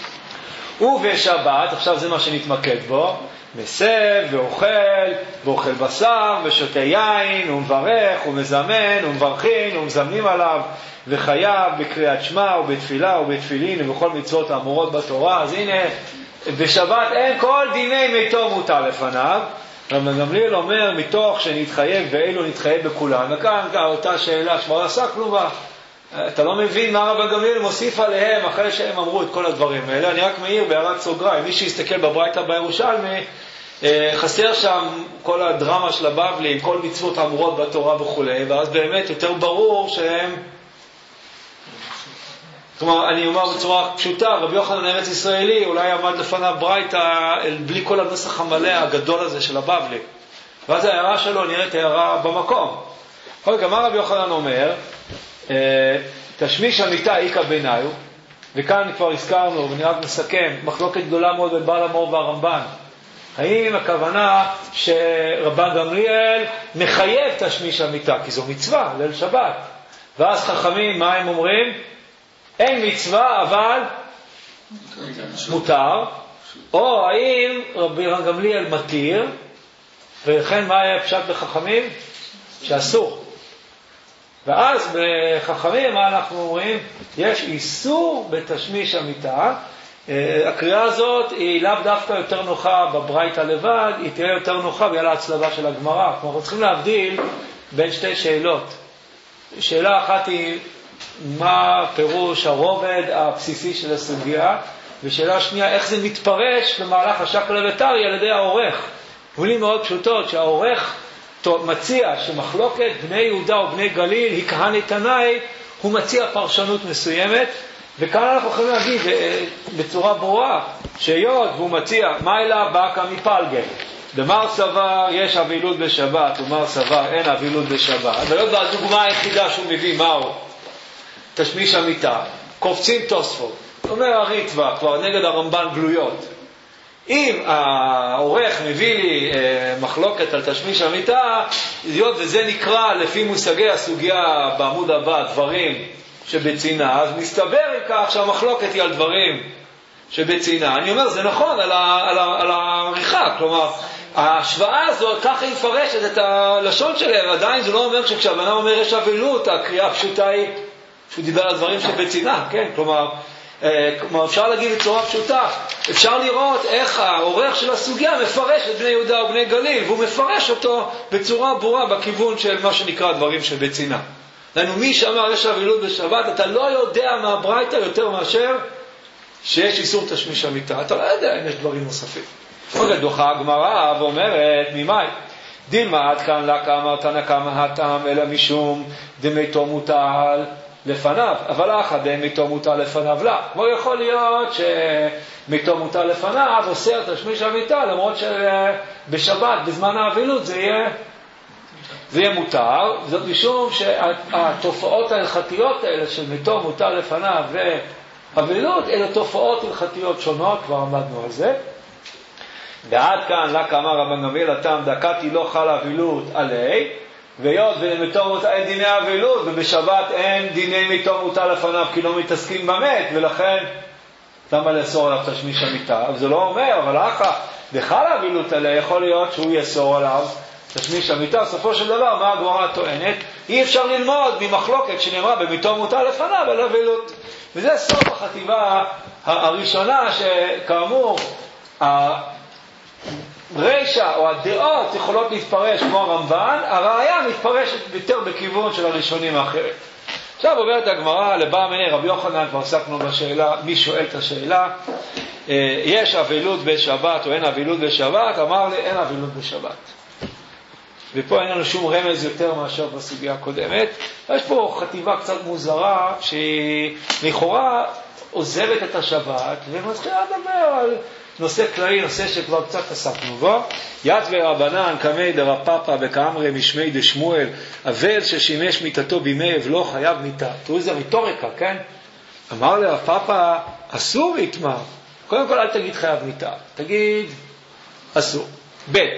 ובשבת, עכשיו זה מה שנתמקד בו, מסב ואוכל בשר, ושותה יין, ומברך, ומזמן, ומברכים, ומזמנים עליו, וחייב בקריאת שמע ובתפילה ובתפילין, ובכל מצוות האמורות בתורה. אז הנה, בשבת אין כל דיני מיתו מוטל לפניו. רבי גמליאל אומר מתוך שנתחייב ואילו נתחייב בכולן, וכאן אותה שאלה שכבר עסקנו בה, אתה לא מבין מה רבי גמליאל מוסיף עליהם אחרי שהם אמרו את כל הדברים האלה. אני רק מעיר בהערת סוגריים, מי שיסתכל בברייתא בירושלמי, חסר שם כל הדרמה של הבבלי עם כל מצוות האמורות בתורה וכו', ואז באמת יותר ברור שהם, כלומר, אני אומר בצורה פשוטה, רבי יוחנן ארץ ישראלי אולי עמד לפניו ברייתא בלי כל הנוסח המלא הגדול הזה של הבבלי, ואז ההערה שלו נראית הערה במקום. גם רבי יוחנן אומר, תשמיש המיטה איקה ביניו, וכאן כבר הזכרנו ואני רק מסכם, מחלוקת גדולה מאוד בין בעל המור והרמב"ן. האם הכוונה שרבן גמליאל מחייב תשמיש המיטה, כי זו מצווה, ליל שבת, ואז חכמים, מה הם אומרים? אין מצווה, אבל מותר. או האם רבי גמליאל מתיר, ולכן מה היה פשט בחכמים? שאסור. ואז בחכמים, מה אנחנו אומרים? יש איסור בתשמיש המיטה. הקריאה הזאת היא לאו דווקא יותר נוחה בברייתא לבד, היא תהיה יותר נוחה בגלל ההצלבה של הגמרא. כלומר, אנחנו צריכים להבדיל בין שתי שאלות. שאלה אחת היא מה פירוש הרובד הבסיסי של הסוגיה, ושאלה שנייה, איך זה מתפרש במהלך השקלא וטריא על ידי העורך. מילים מאוד פשוטות, שהעורך מציע שמחלוקת בני יהודה ובני גליל היא כהני תנאי, הוא מציע פרשנות מסוימת, וכאן אנחנו יכולים להגיד בצורה ברורה, שהיות והוא מציע, מה אלה באקא מפלגה? דמר סבר יש אבילות בשבת, ומר סבר אין אבילות בשבת. והיות והדוגמה היחידה שהוא מביא, מהו? תשמיש המיטה. קופצים תוספות. אומר הריטב"א, כבר נגד הרמב"ן גלויות. אם העורך מביא לי מחלוקת על תשמיש המיטה, היות וזה נקרא לפי מושגי הסוגיה בעמוד הבא, דברים שבצינה, אז מסתבר עם כך שהמחלוקת היא על דברים שבצינה. אני אומר, זה נכון על העריכה, כלומר, ההשוואה הזאת, ככה היא מפרשת את הלשון שלהם, עדיין זה לא אומר שכשהבנה אומר יש אבילות, הקריאה הפשוטה היא שהוא דיבר על דברים שבצינה, כן? כלומר, אפשר להגיד בצורה פשוטה, אפשר לראות איך העורך של הסוגיה מפרש את בני יהודה ובני גליל, והוא מפרש אותו בצורה ברורה בכיוון של מה שנקרא דברים שבצינה. לנו מי שאמר יש אבילות בשבת, אתה לא יודע מהברייתא יותר מאשר שיש איסור תשמיש המיטה, אתה לא יודע אם יש דברים נוספים. דוחה הגמרא ואומרת, ממאי? דילמה עד כאן לקה אמרת נקמה הטעם אלא משום דמיתו מוטל לפניו, אבל אחת דמיתו מוטל לפניו לה. כמו יכול להיות שמיתו מוטל לפניו אוסר תשמיש המיטה, למרות שבשבת בזמן האבילות זה יהיה מותר. זאת משום שהתופעות ההלכתיות האלה של מיתו מוטל לפניו ואבילות, אלה תופעות הלכתיות שונות, כבר עמדנו על זה. ועד כאן לקה אמר רבן גמליאל הטעם דקתי לא חלה אבילות עלי, והיות ומיתו מוטל אין דיני אבילות, ובשבת אין דיני מיתו מוטל לפניו כי לא מתעסקים במת, ולכן למה לאסור עליו תשמיש המיטה? אבל זה לא אומר, אבל אחא דחלה אבילות עלי, יכול להיות שהוא יאסור עליו תשמיש המיטה. בסופו של דבר, מה הגמרא טוענת? אי אפשר ללמוד ממחלוקת שנאמרה במיתו מוטל לפניו על אבילות. וזה סוף החטיבה הראשונה, שכאמור הרשע או הדעות יכולות להתפרש כמו הרמב"ן, הראיה מתפרשת יותר בכיוון של הראשונים האחרים. עכשיו עוברת הגמרא לבא מני רבי יוחנן, כבר עסקנו בשאלה, מי שואל את השאלה, יש אבילות בשבת או אין אבילות בשבת? אמר לי, אין אבילות בשבת. ופה אין לנו שום רמז יותר מאשר בסוגיה הקודמת. יש פה חטיבה קצת מוזרה שהיא לכאורה עוזבת את השבת ומתחילה לדבר על נושא כללי, נושא שכבר קצת עסקנו בו. יד ורבנן קמי דרפפא וכאמרי משמי דשמואל, אבל ששימש מיתתו בימי אבלו חייב מיתה. תראו איזה ריטוריקה, כן? אמר לרפפא אסור יתמר. קודם כל אל תגיד חייב מיתה, תגיד אסור. ב'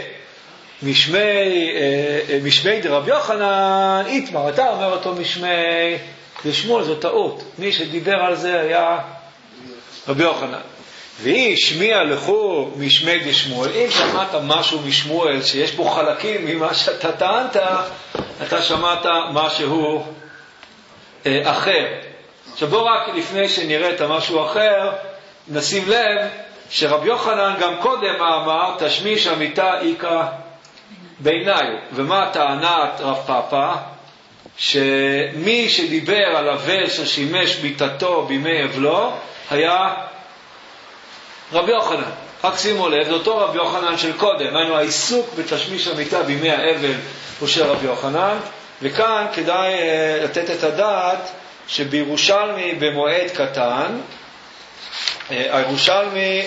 משמי דרבי יוחנן יתמר, אתה אומר אותו משמי דשמואל, זו טעות. מי שדיבר על זה היה רבי יוחנן. והיא שמיע לכו משמי דשמואל. אם שמעת משהו משמואל שיש בו חלקים ממה שאתה טענת, אתה שמעת משהו אחר. עכשיו בוא רק לפני שנראה את המשהו אחר, נשים לב שרבי יוחנן גם קודם אמר תשמיש המיטה איקה בעיניי. ומה טענת רב פאפא? שמי שדיבר על אבל ששימש מיתתו בימי אבלו היה רבי יוחנן. רק שימו לב, זה אותו רבי יוחנן של קודם, היינו העיסוק בתשמיש המיטה בימי האבל הוא של רבי יוחנן. וכאן כדאי לתת את הדעת שבירושלמי במועד קטן, הירושלמי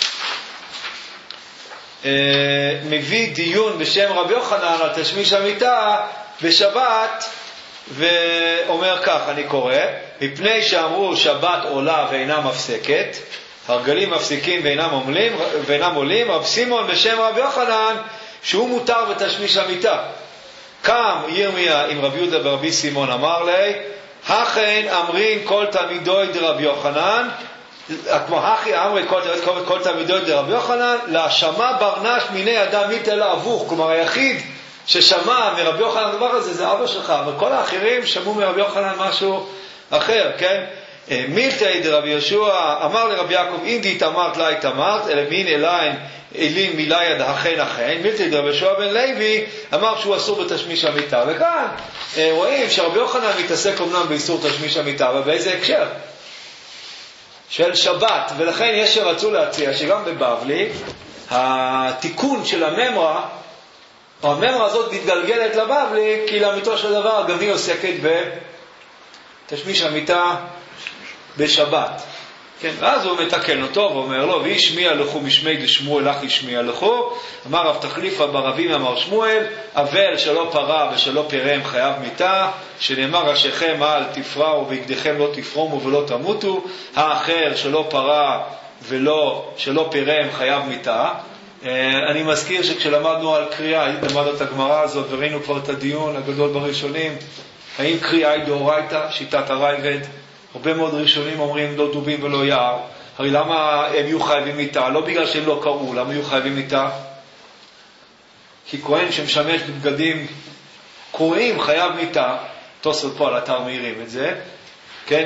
מביא דיון בשם רבי יוחנן על תשמיש המיטה בשבת, ואומר כך, אני קורא, מפני שאמרו שבת עולה ואינה מפסקת, הרגלים מפסיקים ואינם עולים, רב סימון בשם רבי יוחנן שהוא מותר בתשמיש המיטה. קם ירמיה עם רבי יהודה ורבי סימון אמר לי, הכן אמרין כל תלמידוי דרבי יוחנן, כמו הכי אמרי כל תלמידוי דרבי יוחנן, להשמע ברנש מיני אדם מיתלה אבוך. כלומר היחיד ששמע מרבי יוחנן דבר הזה זה אבא שלך, אבל כל האחרים שמעו מרבי יוחנן משהו אחר, כן? מילתא דרבי יהושע אמר לרבי יעקב אינדית אמרת לא התאמרת אלא מין אלים מיליד הכן הכן. מילתא דרבי יהושע בן לוי אמר שהוא אסור בתשמיש המיטה. וכאן רואים שרבי יוחנן מתעסק אמנם באיסור תשמיש המיטה, אבל באיזה הקשר? של שבת. ולכן יש שרצו להציע שגם בבבלי התיקון של הממרה, או הממרה הזאת מתגלגלת לבבלי, כי לאמיתו של דבר הגמרא עוסקת בתשמיש המיטה בשבת. כן, אז הוא מתקן אותו ואומר לו, וישמיע לכו משמי דשמואל לך ישמיע לכו. אמר רב תחליפה ברבים אמר שמואל, אבל שלא פרה ושלא פירם חייב מיתה, שנאמר ראשיכם אל תפרעו ובגדיכם לא תפרומו ולא תמותו. האחר שלא פרה שלא פירם חייב מיתה. אני מזכיר שכשלמדנו על קריאה, למדנו את הגמרא הזאת וראינו כבר את הדיון הגדול בראשונים, האם קריאה היא דאורייתא, שיטת הרייבד. הרבה מאוד ראשונים אומרים לא דובים ולא יער. הרי למה הם יהיו חייבים מיתה? לא בגלל שהם לא קראו, למה יהיו חייבים מיתה? כי כהן שמשמש בבגדים קרועים חייב מיתה. תוספות פה על אתר מהירים את זה. כן,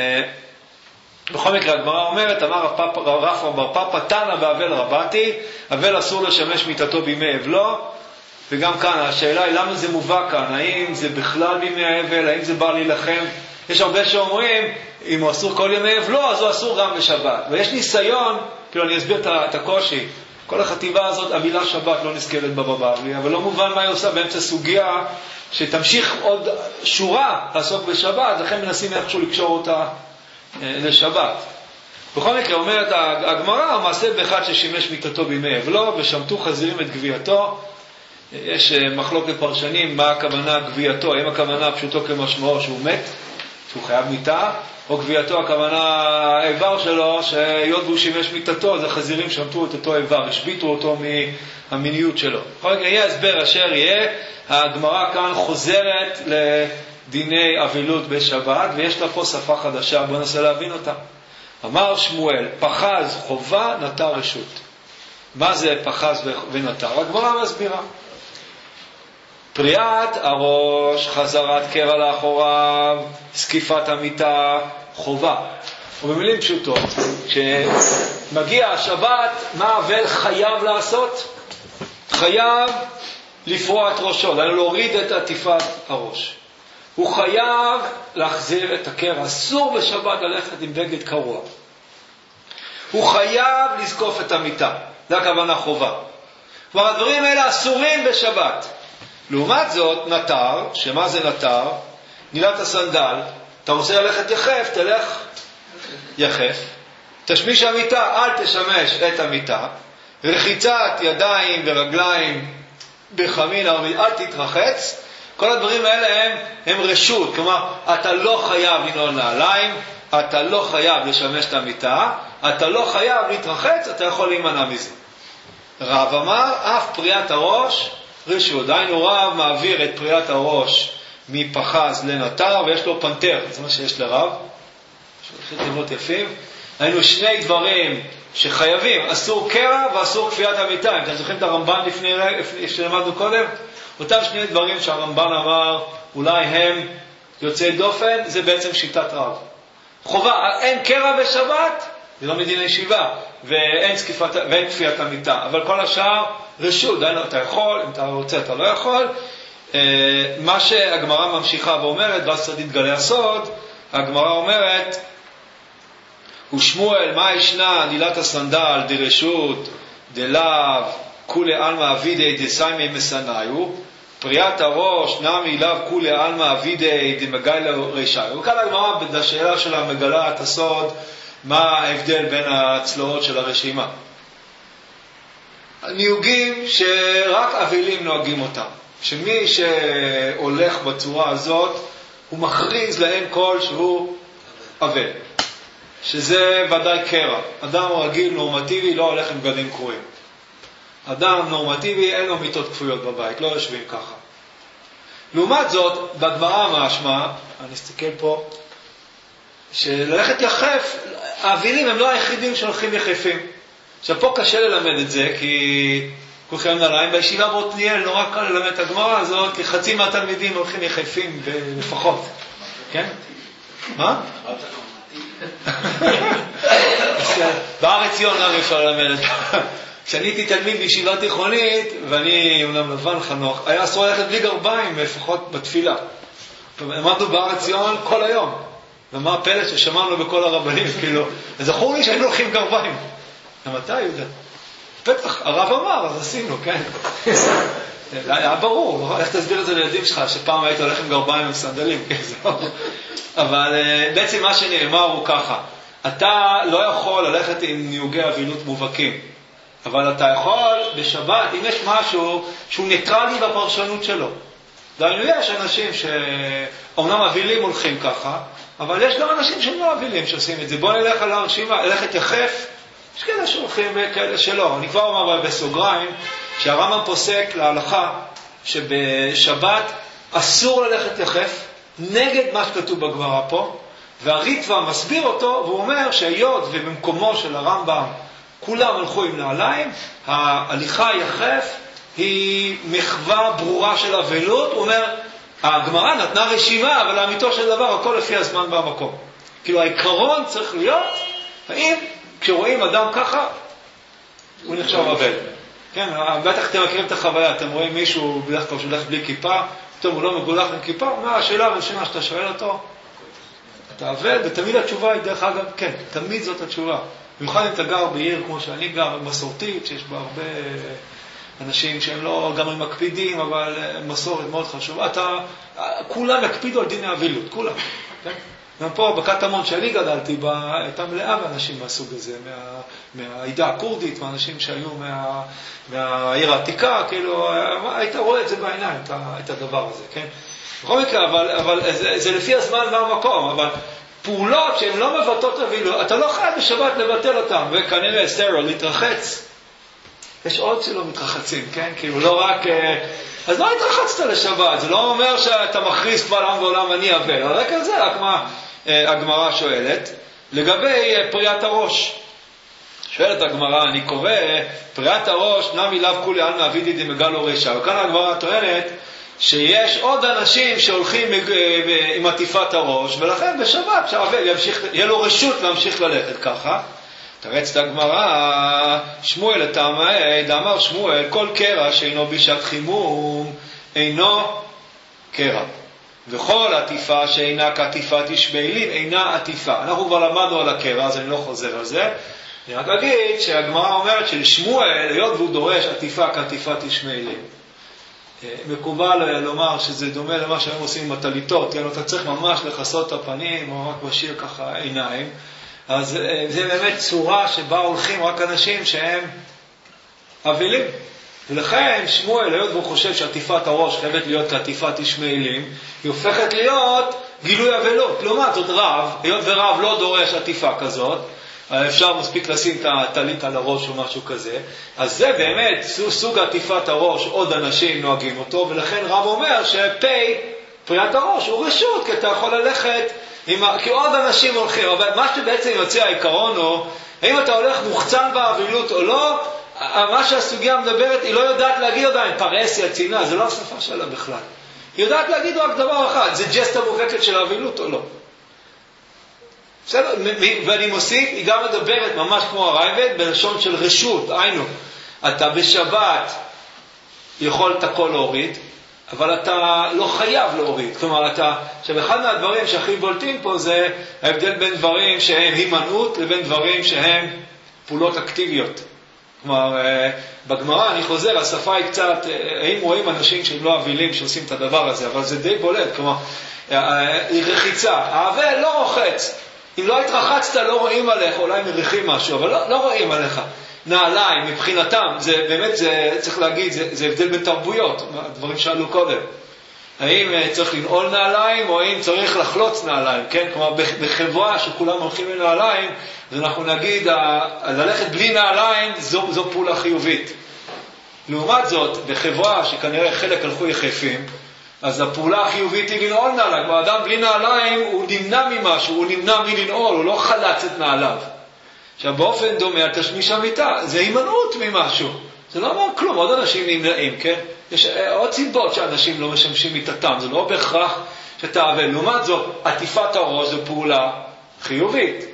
בכל מקרה הגמרא אומרת, אמר רב בר פפא תנא באבל רבתי, אבל אסור לשמש מיתתו בימי אבלו. וגם כאן השאלה היא למה זה מובא כאן, האם זה בכלל בימי האבל, האם זה בא להילחם. יש הרבה שאומרים, אם הוא אסור כל ימי אבלו, אז הוא אסור גם בשבת. ויש ניסיון, כאילו אני אסביר את הקושי, כל החטיבה הזאת, המילה שבת לא נזכרת בבבלי, אבל לא מובן מה היא עושה באמצע סוגיה, שתמשיך עוד שורה לעסוק בשבת, לכן מנסים איכשהו לקשור אותה לשבת. בכל מקרה אומרת הגמרא, מעשה באחד ששימש מיתתו בימי אבלו, ושמטו חזירים את גווייתו. יש מחלוקת פרשנים מה הכוונה גווייתו, האם הכוונה פשוטו כמשמעו שהוא מת, שהוא חייב מיתה, או גווייתו הכוונה האיבר שלו, שהיות והוא שימש מיתתו, אז החזירים שמטו את אותו איבר, השביטו אותו מהמיניות שלו. בכל מקרה יהיה הסבר אשר יהיה, הגמרא כאן חוזרת לדיני אבילות בשבת, ויש לה פה שפה חדשה, בוא ננסה להבין אותה. אמר שמואל, פחז חובה נטר רשות. מה זה פחז ונטר? הגמרא מסבירה. פריעת הראש, חזרת קרע לאחוריו, סקיפת המיטה, חובה. ובמילים פשוטות, כשמגיע השבת, מה אבל חייב לעשות? חייב לפרוע את ראשו, להוריד את עטיפת הראש. הוא חייב להחזיר את הקרע, אסור בשבת ללכת עם בגד קרוע. הוא חייב לזקוף את המיטה, זה הכוונה חובה. כלומר הדברים האלה אסורים בשבת. לעומת זאת, נטר, שמה זה נטר? נילת הסנדל, אתה רוצה ללכת יחף, תלך יחף. תשמיש המיטה, אל תשמש את המיטה. רחיצת ידיים ורגליים בחמין, אל תתרחץ. כל הדברים האלה הם רשות, כלומר, אתה לא חייב לנעול נעליים, אתה לא חייב לשמש את המיטה, אתה לא חייב להתרחץ, אתה יכול להימנע מזה. רב אמר, אף פריעת הראש, רשות. דיינו רב מעביר את פריעת הראש מפחז לנטר, ויש לו פנתר, זה מה שיש לרב. יש לו תיבות יפים. היינו שני דברים שחייבים, אסור קרע ואסור כפיית המיטה. אתם זוכרים את הרמב"ן לפני שלמדנו קודם? אותם שני דברים שהרמב"ן אמר, אולי הם יוצאי דופן, זה בעצם שיטת רב. חובה, אין קרע בשבת, זה לא מדין הישיבה, ואין כפיית המיטה, אבל כל השאר רשות, אתה יכול, אם אתה רוצה אתה לא יכול. מה שהגמרא ממשיכה ואומרת, ואז צריך להתגלה הסוד, הגמרא אומרת, ושמואל, מה ישנה נילת הסנדל דרשות, דלאו, כולי אלמה אבידי דסיימי מסניו, פריעת הראש נמי לאו כולי אלמה אבידי דמגיילה רישאי. וכאן הגמרא בשאלה שלה מגלה את הסוד, מה ההבדל בין הצלעות של הרשימה. ניוגים שרק אבילים נוהגים אותם. שמי שהולך בצורה הזאת, הוא מכריז להם כל שהוא אבל. שזה ודאי קרע. אדם רגיל נורמטיבי לא הולך עם בגדים קרועים. אדם נורמטיבי אין לו מיטות כפויות בבית, לא יושבים ככה. לעומת זאת, בגמרא משמע, אני אסתכל פה, שללכת יחף, האבילים הם לא היחידים שהולכים יחפים. עכשיו פה קשה ללמד את זה, כי כולכם נעליים, בישיבה בעתניאל נורא קל ללמד את הגמרא הזאת, כי חצי מהתלמידים הולכים יחפים לפחות. כן? מה? בארץ ציון גם אפשר ללמד את זה. כשאני הייתי תלמיד בישיבה תיכונית, ואני אומנם לבן חנוך, היה אסור ללכת בלי גרביים, לפחות בתפילה. למדנו בארץ ציון כל היום. ומה הפלא ששמענו בכל הרבנים, כאילו, זכור לי שהיינו הולכים גרביים. גם אתה, יהודה? בטח, הרב אמר, אז עשינו, כן. היה ברור, איך תסביר את זה לילדים שלך, שפעם היית הולך עם גרביים וסנדלים, אבל בעצם מה שנאמר הוא ככה, אתה לא יכול ללכת עם ניוגי אבילות מובהקים, אבל אתה יכול בשבת, אם יש משהו שהוא ניטרלי בפרשנות שלו. דיינו, יש אנשים שאומנם אבילים הולכים ככה, אבל יש גם אנשים שהם לא אבילים שעושים את זה. בוא נלך על הרשימה, ללכת יחף, יש כאלה שהולכים וכאלה שלא. אני כבר אומר בסוגריים, שהרמב"ם פוסק להלכה שבשבת אסור ללכת יחף, נגד מה שכתוב בגמרא פה, והריטב"א מסביר אותו, והוא אומר שהיות ובמקומו של הרמב"ם כולם הלכו עם נעליים, ההליכה יחף היא מחווה ברורה של אבלות. הוא אומר, הגמרא נתנה רשימה, אבל לאמיתו של דבר הכל לפי הזמן והמקום. כאילו העיקרון צריך להיות, האם כשרואים אדם ככה, הוא נחשב אבל. כן, בטח אתם מכירים את החוויה, אתם רואים מישהו בדרך כלל שהולך בלי כיפה, פתאום הוא לא מגולח עם כיפה, מה השאלה הראשונה שאתה שואל אותו? אתה אבל, ותמיד התשובה היא דרך אגב, כן, תמיד זאת התשובה. במיוחד אם אתה גר בעיר כמו שאני גר, מסורתית, שיש בה הרבה אנשים שהם לא גם מקפידים, אבל מסורת מאוד חשובה. כולם יקפידו על דיני אבילות, כולם. כן? גם פה בקטמון שאני גדלתי בה, הייתה מלאה באנשים מהסוג הזה, מהעידה הקורדית, מהאנשים שהיו מהעיר העתיקה, כאילו, היית רואה את זה בעיניים, את הדבר הזה, כן? בכל מקרה, אבל זה לפי הזמן והמקום, אבל פעולות שהן לא מבטאות אבילות, אתה לא חייב בשבת לבטל אותן, וכנראה סטרו, להתרחץ. יש עוד שלא מתרחצים, כן? כאילו לא רק... אז לא התרחצת לשבת, זה לא אומר שאתה מכריז כבר עם ועולם אני אבל, אבל רק על זה, רק מה הגמרא שואלת. לגבי פריאת הראש, שואלת הגמרא, אני קורא, פריאת הראש, נמי לאו כולי על מעבידי דמגלו רשע. וכאן הגמרא טוענת שיש עוד אנשים שהולכים עם עטיפת הראש, ולכן בשבת שהאבל יהיה לו רשות להמשיך ללכת ככה. תרצת הגמרא, שמואל לטעמי, דאמר שמואל, כל קרע שאינו בשעת חימום, אינו קרע. וכל עטיפה שאינה כעטיפת ישמעאלים, אינה עטיפה. אנחנו כבר למדנו על הקרע, אז אני לא חוזר על זה. אני רק אגיד שהגמרא אומרת שלשמואל, היות והוא דורש עטיפה כעטיפת ישמעאלים, מקובל לומר שזה דומה למה שהם עושים עם הטליטות, אתה צריך ממש לחסות את הפנים, או רק בשיר ככה עיניים. אז זה באמת צורה שבה הולכים רק אנשים שהם אבילים. ולכן שמואל, היות והוא חושב שעטיפת הראש חייבת להיות כעטיפת ישמעאלים, היא הופכת להיות גילוי אבלות. לעומת זאת רב, היות ורב לא דורש עטיפה כזאת, אפשר מספיק לשים את הטלית על הראש או משהו כזה, אז זה באמת סוג עטיפת הראש, עוד אנשים נוהגים אותו, ולכן רב אומר פריאת הראש הוא רשות, כי אתה יכול ללכת כי עוד אנשים הולכים. אבל מה שבעצם יוצא העיקרון הוא, האם אתה הולך מוחצן באבילות או לא, מה שהסוגיה מדברת, היא לא יודעת להגיד עדיין, פרסיה, צינה, זה לא השפה שלה בכלל. היא יודעת להגיד רק דבר אחד, זה ג'סטה מובהקת של האבילות או לא. בסדר? ואני מוסיף, היא גם מדברת ממש כמו הרייבד, בלשון של רשות, היינו, אתה בשבת יכול את הכל להוריד, אבל אתה לא חייב להוריד. כלומר, אחד מהדברים שהכי בולטים פה זה ההבדל בין דברים שהם הימנעות לבין דברים שהם פעולות אקטיביות. כלומר, בגמרא, אני חוזר, השפה היא קצת, האם רואים אנשים שהם לא אבילים שעושים את הדבר הזה, אבל זה די בולט. כלומר, רחיצה, האבל לא רוחץ. אם לא התרחצת, לא רואים עליך, אולי מריחים משהו, אבל לא רואים עליך. נעליים, מבחינתם, זה באמת, צריך להגיד, זה הבדל בין תרבויות, הדברים שעלו קודם. האם צריך לנעול נעליים, או האם צריך לחלוץ נעליים, כן? כלומר, בחברה שכולם הולכים לנעליים, אז אנחנו נגיד, ללכת בלי נעליים, זו פעולה חיובית. לעומת זאת, בחברה שכנראה חלק הלכו יחפים, אז הפעולה החיובית היא לנעול נעליים. האדם בלי נעליים הוא נמנע ממשהו, הוא נמנע מלנעול, הוא לא חלץ את נעליו. עכשיו באופן דומה על תשמיש המיטה, זה הימנעות ממשהו. זה לא אומר כלום, עוד אנשים נמנעים, כן? יש עוד סיבות שאנשים לא משמשים מיטתם, זה לא בהכרח שתאבל. לעומת זאת, עטיפת הראש זו פעולה חיובית.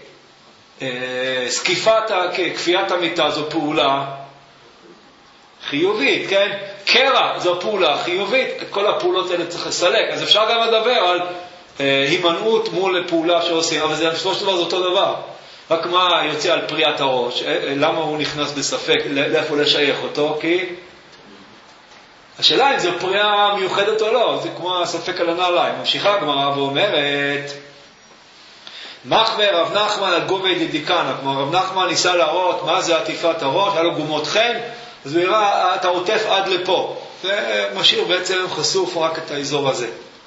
כפיית המיטה זו פעולה חיובית, כן? קרע זו פעולה חיובית. את כל הפעולות האלה צריך לסלק. אז אפשר גם לדבר על הימנעות מול פעולה שעושים, אבל זה בסופו של דבר זה אותו דבר. רק מה יוצא על פריאת הראש? למה הוא נכנס בספק? לאיפה לשייך אותו? כי השאלה אם זו פריאה מיוחדת או לא, זה כמו הספק על הנעליים. ממשיכה הגמרא ואומרת, מחמר רב נחמן על גובי דידיקנה, כמו רב נחמן ניסה להראות מה זה עטיפת הראש, היה לו גומות חן, אז הוא יראה, אתה עוטף עד לפה. זה משאיר בעצם חשוף רק את האזור הזה.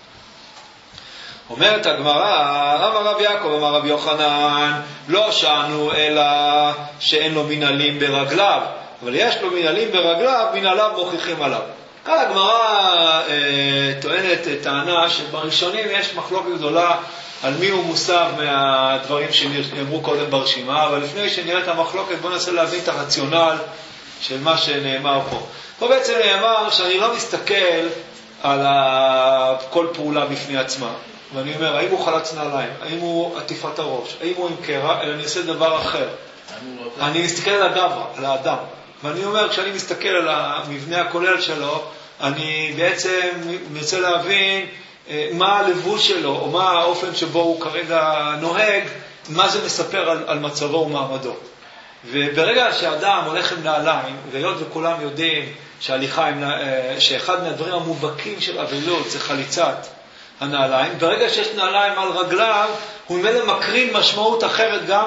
אומרת הגמרא, אמר רב יעקב, אמר רב יוחנן, לא שענו אלא שאין לו מנהלים ברגליו, אבל יש לו מנהלים ברגליו, מנהליו מוכיחים עליו. כאן הגמרא טוענת טענה שבראשונים יש מחלוקת גדולה על מי הוא מוסב מהדברים שנאמרו קודם ברשימה, אבל לפני שנראה את המחלוקת בוא ננסה להבין את הרציונל של מה שנאמר פה. פה בעצם נאמר שאני לא מסתכל על כל פעולה בפני עצמה. ואני אומר, האם הוא חלץ נעליים? האם הוא עטיפת הראש? האם הוא עם קרע? אלא אני אעשה דבר אחר. אני מסתכל על הדבר, על האדם. ואני אומר, כשאני מסתכל על המבנה הכולל שלו, אני בעצם רוצה להבין מה הלבוש שלו, או מה האופן שבו הוא כרגע נוהג, מה זה מספר על מצבו ומעמדו. וברגע שהאדם הולך עם נעליים, והיות וכולם יודעים שאחד מהדברים המובהקים של אבלות זה חליצת הנעליים, ברגע שיש נעליים על רגליו, הוא ממילא מקרין משמעות אחרת גם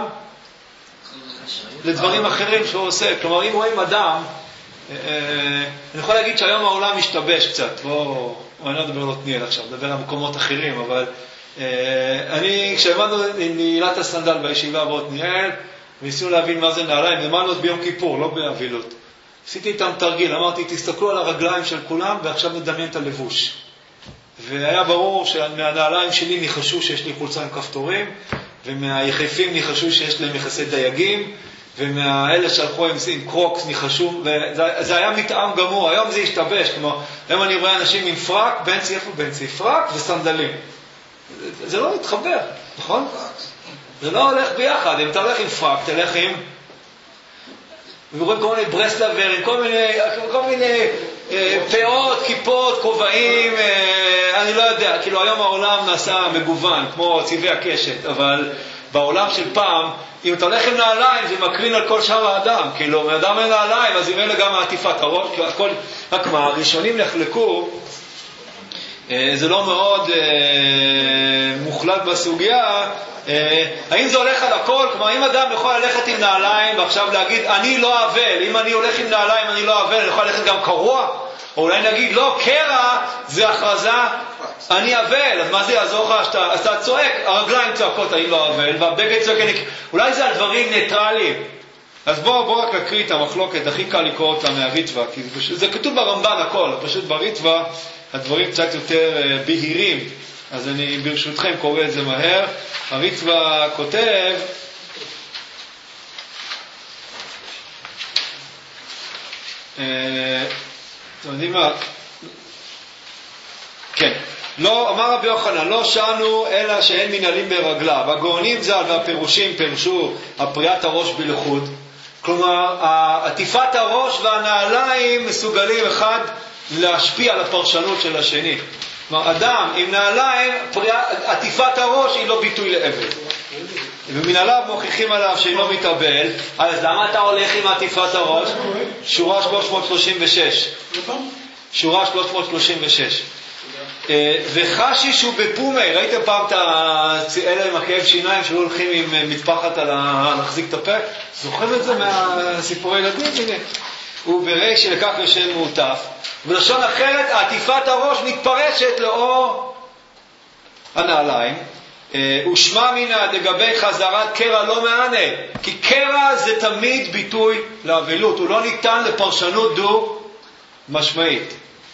לדברים אחרים שהוא עושה. כלומר, אם רואים אדם, אני יכול להגיד שהיום העולם משתבש קצת, אני לא מדבר על עתניאל עכשיו, מדבר על מקומות אחרים, אבל כשהעמדנו נעילת הסנדל בישיבה בעתניאל, וניסינו להבין מה זה נעליים, העמדנו ביום כיפור, לא באבילות. עשיתי איתם תרגיל, אמרתי, תסתכלו על הרגליים של כולם, ועכשיו נדמיין את הלבוש. והיה ברור שמהנעליים שלי ניחשו שיש לי חולצה עם כפתורים, ומהיחפים ניחשו שיש להם יחסי דייגים, ומהאלה שהלכו עם קרוקס ניחשו, וזה היה מתאם גמור. היום זה השתבש, כמו היום אני רואה אנשים עם פרק, בנצי פרק וסנדלים. זה לא מתחבר, נכון? זה לא הולך ביחד. אם אתה הולך עם פרק, תלך עם ורואים כל מיני ברסלברים, כל מיני פאות, כיפות, כובעים, אני לא יודע, כאילו היום העולם נעשה מגוון, כמו צבעי הקשת, אבל בעולם של פעם, אם אתה הולך עם נעליים, זה מקרין על כל שאר האדם, כאילו, מאדם אין נעליים, אז אם אין גם עטיפת הראש, הכל, רק מה, הראשונים נחלקו, זה לא מאוד מוחלט בסוגיה, האם זה הולך על הכל? כלומר, אם אדם יכול ללכת עם נעליים ועכשיו להגיד, אני לא אבל, אם אני הולך עם נעליים אני לא אבל, אני יכול ללכת גם קרוע? או אולי נגיד, לא, קרע זה הכרזה, אני אבל, אז מה זה יעזור לך? אז אתה צועק, הרגליים צועקות, אני לא אבל, והבגד צועק, אולי זה על דברים ניטרליים. אז בואו רק נקריא את המחלוקת, הכי קל לקרוא אותה מהריטווה, כי זה כתוב ברמב"ן הכל, פשוט בריטווה הדברים קצת יותר בהירים, אז אני ברשותכם קורא את זה מהר. הריטווה כותב, אתם יודעים מה? כן. לא, אמר רבי יוחנן, לא שענו אלא שאין מנהלים ברגליו. הגאונים ז"ל והפירושים פירשו הפריאת הראש בלחוד. כלומר, עטיפת הראש והנעליים מסוגלים אחד להשפיע על הפרשנות של השני. כלומר, אדם עם נעליים, עטיפת הראש היא לא ביטוי לאבל. ומנהליו מוכיחים עליו שאינו מתאבל, אז למה אתה הולך עם עטיפת הראש? שורה 336. שורה 336. וחשיש הוא בפומי, ראיתם פעם את אלה עם הכאב שיניים שלא הולכים עם מטפחת על להחזיק את הפה? זוכרים את זה מהסיפורי ילדים? הנה. הוא ברי שלקח ישן מעוטף. בלשון אחרת, עטיפת הראש מתפרשת לאור הנעליים. ושמע מינה לגבי חזרת קרע לא מענה, כי קרע זה תמיד ביטוי לאבלות, הוא לא ניתן לפרשנות דו משמעית.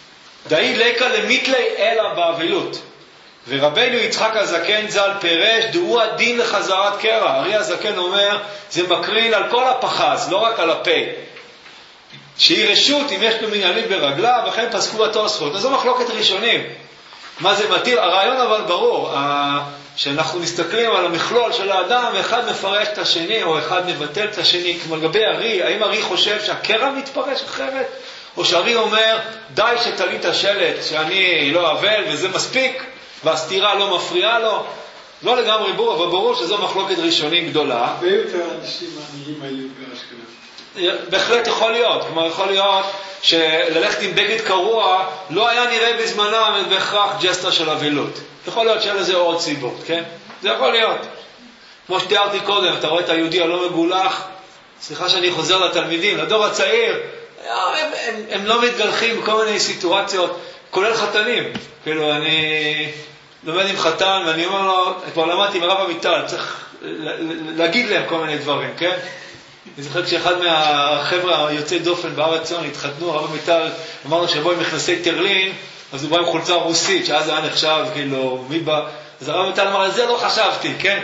דאי לקה למיתלי אלא באבילות. ורבנו יצחק הזקן ז"ל פירש, דהו הדין לחזרת קרע. הרי הזקן אומר, זה מקרין על כל הפחז, לא רק על הפה. שהיא רשות אם יש לו מנהלים ברגלה, וכן פסקו בתוספות. אז זו מחלוקת ראשונים. מה זה מתיר? הרעיון אבל ברור, שאנחנו מסתכלים על המכלול של האדם, ואחד מפרש את השני, או אחד מבטל את השני, כמו לגבי הרי, האם הרי חושב שהקרע מתפרש אחרת? או שהרי אומר, די שתלית השלט, שאני לא אבל, וזה מספיק, והסתירה לא מפריעה לו. לא לגמרי בור, אבל ברור שזו מחלוקת ראשונים גדולה. ויותר אנשים עניים היו באשכנז. בהחלט יכול להיות. כלומר, יכול להיות שללכת עם בגד קרוע לא היה נראה בזמנם בהכרח ג'סטה של אבילות. יכול להיות שאין לזה עוד סיבות, כן? זה יכול להיות. כמו שתיארתי קודם, אתה רואה את היהודי הלא מגולח, סליחה שאני חוזר לתלמידים, לדור הצעיר, הם לא מתגלחים בכל מיני סיטואציות, כולל חתנים. כאילו, אני לומד עם חתן, ואני אומר לו, כבר למדתי עם הרב אמיטל, צריך להגיד להם כל מיני דברים, כן? אני זוכר כשאחד מהחבר'ה היוצאי דופן בארץ ציון התחתנו, הרב אמיטל אמר לו שבוא עם מכנסי טרלין, אז הוא בא עם חולצה רוסית, שאז היה נחשב, כאילו, מי בא? אז הרב אמיטל אמר, על זה לא חשבתי, כן?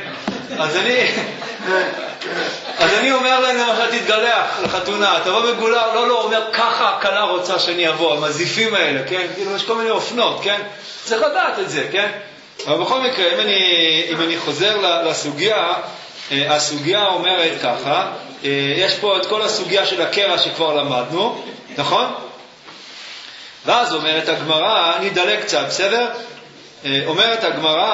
אז אני אומר להם, למשל, תתגלח לחתונה, אתה בא מגולח, לא, אומר, ככה הקלה רוצה שאני אבוא, המזיפים האלה, כן? כאילו, יש כל מיני אופנות, כן? צריך לדעת את זה, כן? אבל בכל מקרה, אם אני חוזר לסוגיה, הסוגיה אומרת ככה, יש פה את כל הסוגיה של הקרע שכבר למדנו, נכון? ואז אומרת הגמרא, אני אדלג קצת, בסדר? אומרת הגמרא,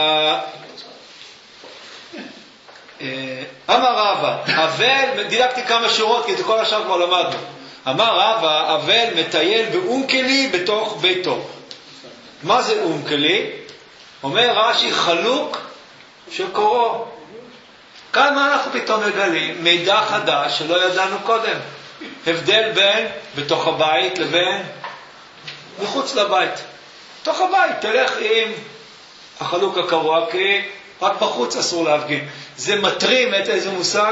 אמר רבא, אבל, דילגתי כמה שורות כי את כל השאר כבר למדנו. אמר רבא, אבל מטייל באונקלי בתוך ביתו. מה זה אונקלי? אומר רש"י, חלוק של קורו. כאן מה אנחנו פתאום מגלים? מידע חדש שלא ידענו קודם. הבדל בין בתוך הבית לבין מחוץ לבית. בתוך הבית, תלך עם החלוק הקרוע, כי רק בחוץ אסור להפגין. זה מטרים את איזה מושג?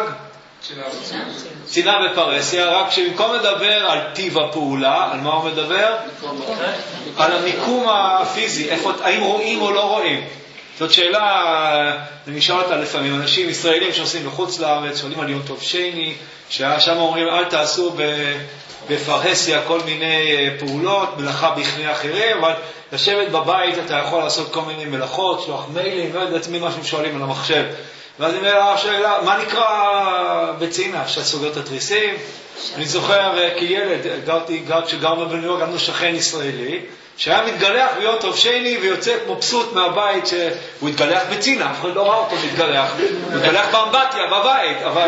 צנעה בפרסיה, רק שבמקום לדבר על טיב הפעולה, על מה הוא מדבר? על המיקום הפיזי, האם רואים או לא רואים. זאת שאלה, אני נשאל אותה לפעמים, אנשים ישראלים שעושים בחוץ לארץ, שואלים על יום טוב שני, ששם אומרים אל תעשו בפרהסיה כל מיני פעולות, מלאכה בכלי אחרים, אבל לשבת בבית אתה יכול לעשות כל מיני מלאכות, שלוח מיילים, לא יודע עצמי משהו שואלים על המחשב. ואז אני אומר השאלה, מה נקרא בצינה? שסוגר את התריסים? אני זוכר כילד, כשגרנו בניו יורק, גרנו שכן ישראלי, שהיה מתגלח ביום טוב שני ויוצא מבסוט מהבית שהוא התגלח בצינה, אף אחד לא ראה אותו מתגלח, הוא התגלח באמבטיה בבית, אבל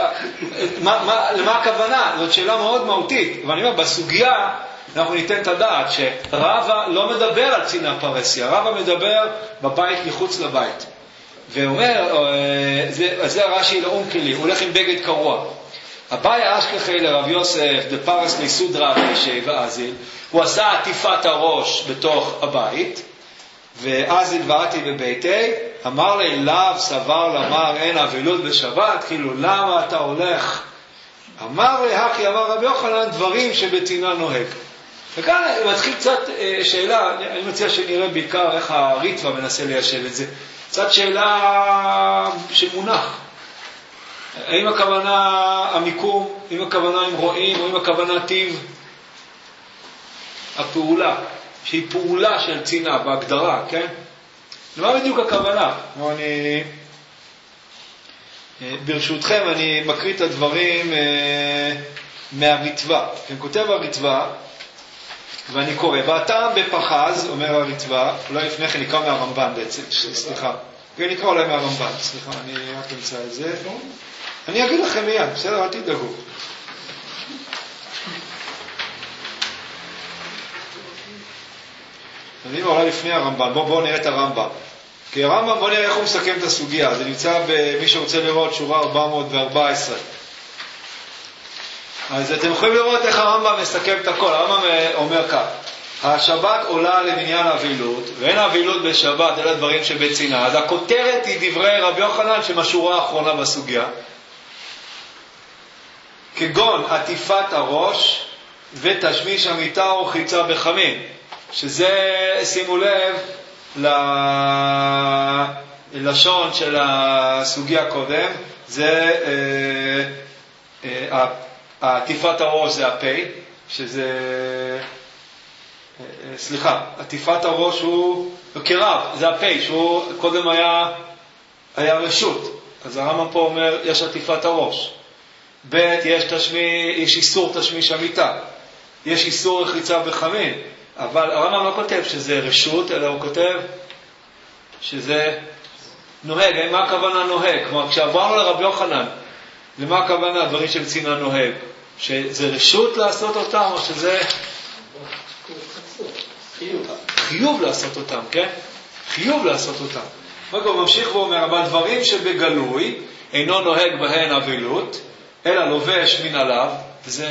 למה הכוונה? זאת שאלה מאוד מהותית, ואני אומר, בסוגיה אנחנו ניתן את הדעת שרבא לא מדבר על צינה פרסיה, רבא מדבר בבית מחוץ לבית. ואומר, זה הרש"י לאונקלי, הוא הולך עם בגד קרוע. הבעיה אשכחי לרב יוסף דפרס מסודרה וישי ואזיל, הוא עשה עטיפת הראש בתוך הבית, ואזיל ועתי בביתי, אמר לי, לאו סבר למר אין אבילות בשבת, כאילו למה אתה הולך? אמר לי, הכי אמר רב יוחנן, דברים שבצינה נוהג. וכאן מתחיל קצת שאלה, אני מציע שנראה בעיקר איך הריטווה מנסה ליישב את זה. קצת שאלה שמונח. האם הכוונה המיקום, אם הכוונה עם רואים, או אם הכוונה טיב הפעולה, שהיא פעולה של צינה בהגדרה, כן? למה בדיוק הכוונה? ברשותכם אני מקריא את הדברים מהריטווה. כן, כותב הריטווה, ואני קורא, והטעם בפחז, אומר הריטווה, אולי לפני כן נקרא מהרמב"ן בעצם, סליחה. נקרא אולי מהרמב"ן, סליחה, אני רק אמצא את זה. אני אגיד לכם מיד, בסדר, אל תדאגו. אני אולי לפני הרמב"ן, בואו נראה את הרמב"ן. כי הרמב"ן, בואו נראה איך הוא מסכם את הסוגיה. זה נמצא במי שרוצה לראות שורה 414. אז אתם יכולים לראות איך הרמב"ם מסכם את הכל. הרמב"ם אומר כך, השבת עולה למניין האבילות, ואין האבילות בשבת, אלה דברים שבצינה. אז הכותרת היא דברי רבי יוחנן שמשורה האחרונה בסוגיה. כגון עטיפת הראש ותשמיש המיטה או חיצה בחמין. שזה, שימו לב, ללשון של הסוגיה הקודם, זה עטיפת הראש זה הפה, שזה, עטיפת הראש הוא קרב, זה הפה, שהוא קודם היה רשות. אז הרמב"ם פה אומר, יש עטיפת הראש. ב' יש איסור תשמיש המיטה. יש איסור רחיצה בחמין. אבל הרמב"ם לא כותב שזה רשות, אלא הוא כותב שזה נוהג. מה הכוונה נוהג? כלומר, כשעברנו לרבי יוחנן, למה הכוונה דברים שבצינה נוהג? שזה רשות לעשות אותם, או שזה חיוב לעשות אותם, כן? חיוב לעשות אותם. הוא ממשיך ואומר, אבל דברים שבגלוי אינו נוהג בהן אבילות, אלא לובש מן עליו, זה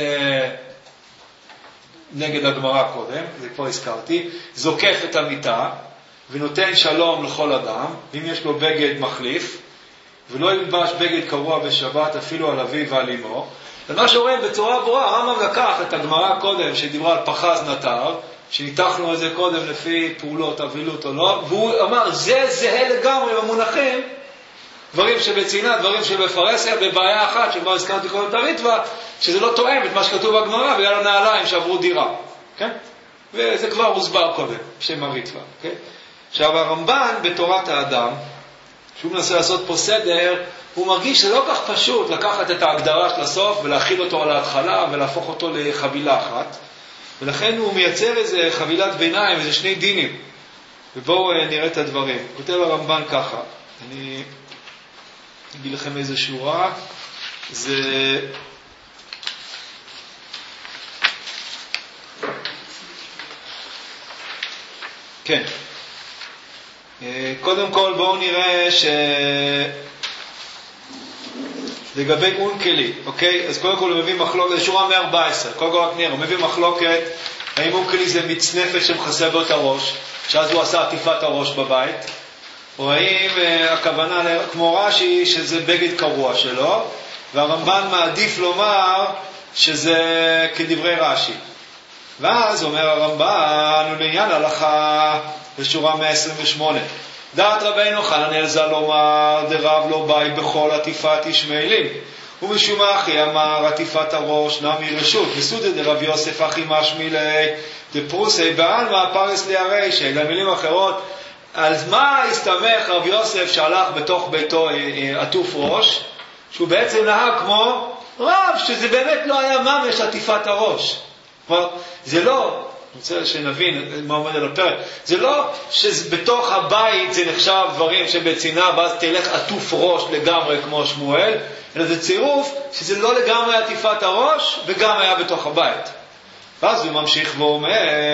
נגד הגמרא קודם, זה כבר הזכרתי, זוקף את המיטה ונותן שלום לכל אדם, אם יש לו בגד מחליף, ולא ילבש בגד קרוע בשבת אפילו על אביו ועל אמו. ומה שרואים בצורה ברורה, הרמב"ם לקח את הגמרא קודם שדיברה על פחז נטר, שניתחנו את זה קודם לפי פעולות אבילות או לא, והוא אמר, זה זהה לגמרי במונחים, דברים שבצינה, דברים שבפרסיה, בבעיה אחת שכבר הזכרתי קודם את הריטווה, שזה לא תואם את מה שכתוב בגמרא, בגלל הנעליים שעברו דירה, כן? וזה כבר הוסבר קודם, שם הריטווה, כן? עכשיו הרמב"ן בתורת האדם, שהוא מנסה לעשות פה סדר, הוא מרגיש שזה לא כך פשוט לקחת את ההגדרה של הסוף ולהכיל אותו על ההתחלה ולהפוך אותו לחבילה אחת, ולכן הוא מייצר איזה חבילת ביניים, איזה שני דינים. ובואו נראה את הדברים. כותב הרמב"ן ככה, אני אגיד לכם איזה שורה, זה כן. קודם כל בואו נראה לגבי אונקלי, אוקיי? אז קודם כל הוא מביא מחלוקת, זה שורה 114, קודם כל רק נראה, הוא מביא מחלוקת, האם אונקלי זה מצנפת שמחסה בו את הראש, שאז הוא עשה עטיפת הראש בבית, או האם הכוונה, כמו רש"י, שזה בגד קרוע שלו, והרמב"ן מעדיף לומר שזה כדברי רש"י. ואז אומר הרמב"ן, הוא לעניין הלכה בשורה 128, דעת רבינו חננאל ז"ל לומר, דרב לא באי בכל עטיפת ישמעאלים, ומשום אחי אמר עטיפת הראש נמי רשות, וסודי דרב יוסף אחי משמילי דפרוסי בעלמא פרס לי הרישי. למילים אחרות, על מה הסתמך רב יוסף שהלך בתוך ביתו עטוף ראש, שהוא בעצם נהג כמו רב, שזה באמת לא היה ממש עטיפת הראש. כלומר, זה לא, אני רוצה שנבין מה עומד על הפרק, זה לא שבתוך הבית זה נחשב דברים שבצינה ואז תלך עטוף ראש לגמרי כמו שמואל, אלא זה צירוף שזה לא לגמרי עטיפת הראש וגם היה בתוך הבית. ואז הוא ממשיך ואומר,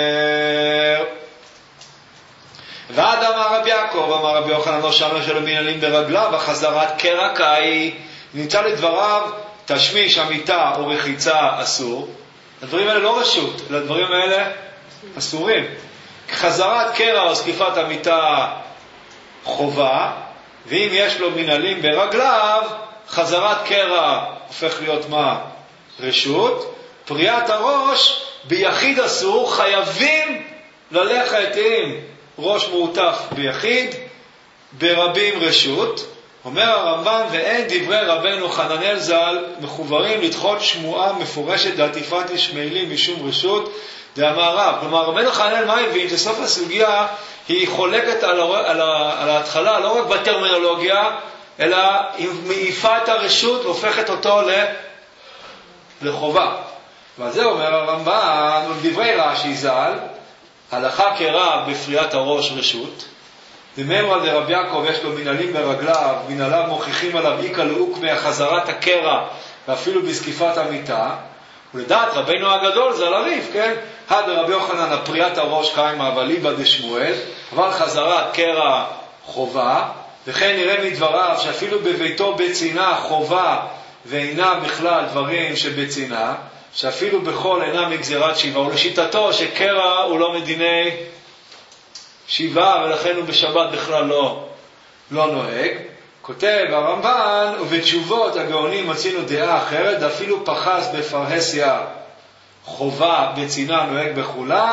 ועד אמר רבי יעקב, אמר רבי יוחנן לא שמע שלו מנהלים ברגליו, החזרת קרע קאי, נמצא לדבריו תשמיש המיטה או רחיצה אסור. הדברים האלה לא רשות, אלא הדברים האלה אסורים. חזרת קרע או זקיפת המיטה חובה, ואם יש לו מנהלים ברגליו, חזרת קרע הופך להיות מה? רשות. פריאת הראש ביחיד אסור, חייבים ללכת עם ראש מעוטף ביחיד, ברבים רשות. אומר הרמב"ן, ואין דברי רבנו חננאל ז"ל מחוברים לדחות שמועה מפורשת לעטיפת ישמעאלים משום רשות דאמר רב. כלומר, רבנו חננאל מה הבין? שסוף הסוגיה היא חולקת על ההתחלה, לא רק בטרמינולוגיה, אלא היא מעיפה את הרשות והופכת אותו לחובה. ועל זה אומר הרמב"ן, דברי רש"י ז"ל, הלכה קרע בפריאת הראש רשות, דממרא דרבי יעקב יש לו מנהלים ברגליו, מנהליו מוכיחים עליו איקא לעוקמא חזרת הקרע ואפילו בזקיפת המיטה, ולדעת רבינו הגדול זה לריב, כן? הד רבי יוחנן הפריאת הראש קיימא ואליבא דשמואל, אבל חזרת קרע חובה, וכן נראה מדבריו שאפילו בביתו בצינה חובה ואינה בכלל דברים שבצינה, שאפילו בכל אינה מגזירת שיבה, ולשיטתו שקרע הוא לא מדיני שיבה, ולכן הוא בשבת בכלל לא נוהג. כותב הרמב"ן, ובתשובות הגאונים מצינו דעה אחרת, אפילו פחז בפרהסיה חובה בצינה נוהג בכולן,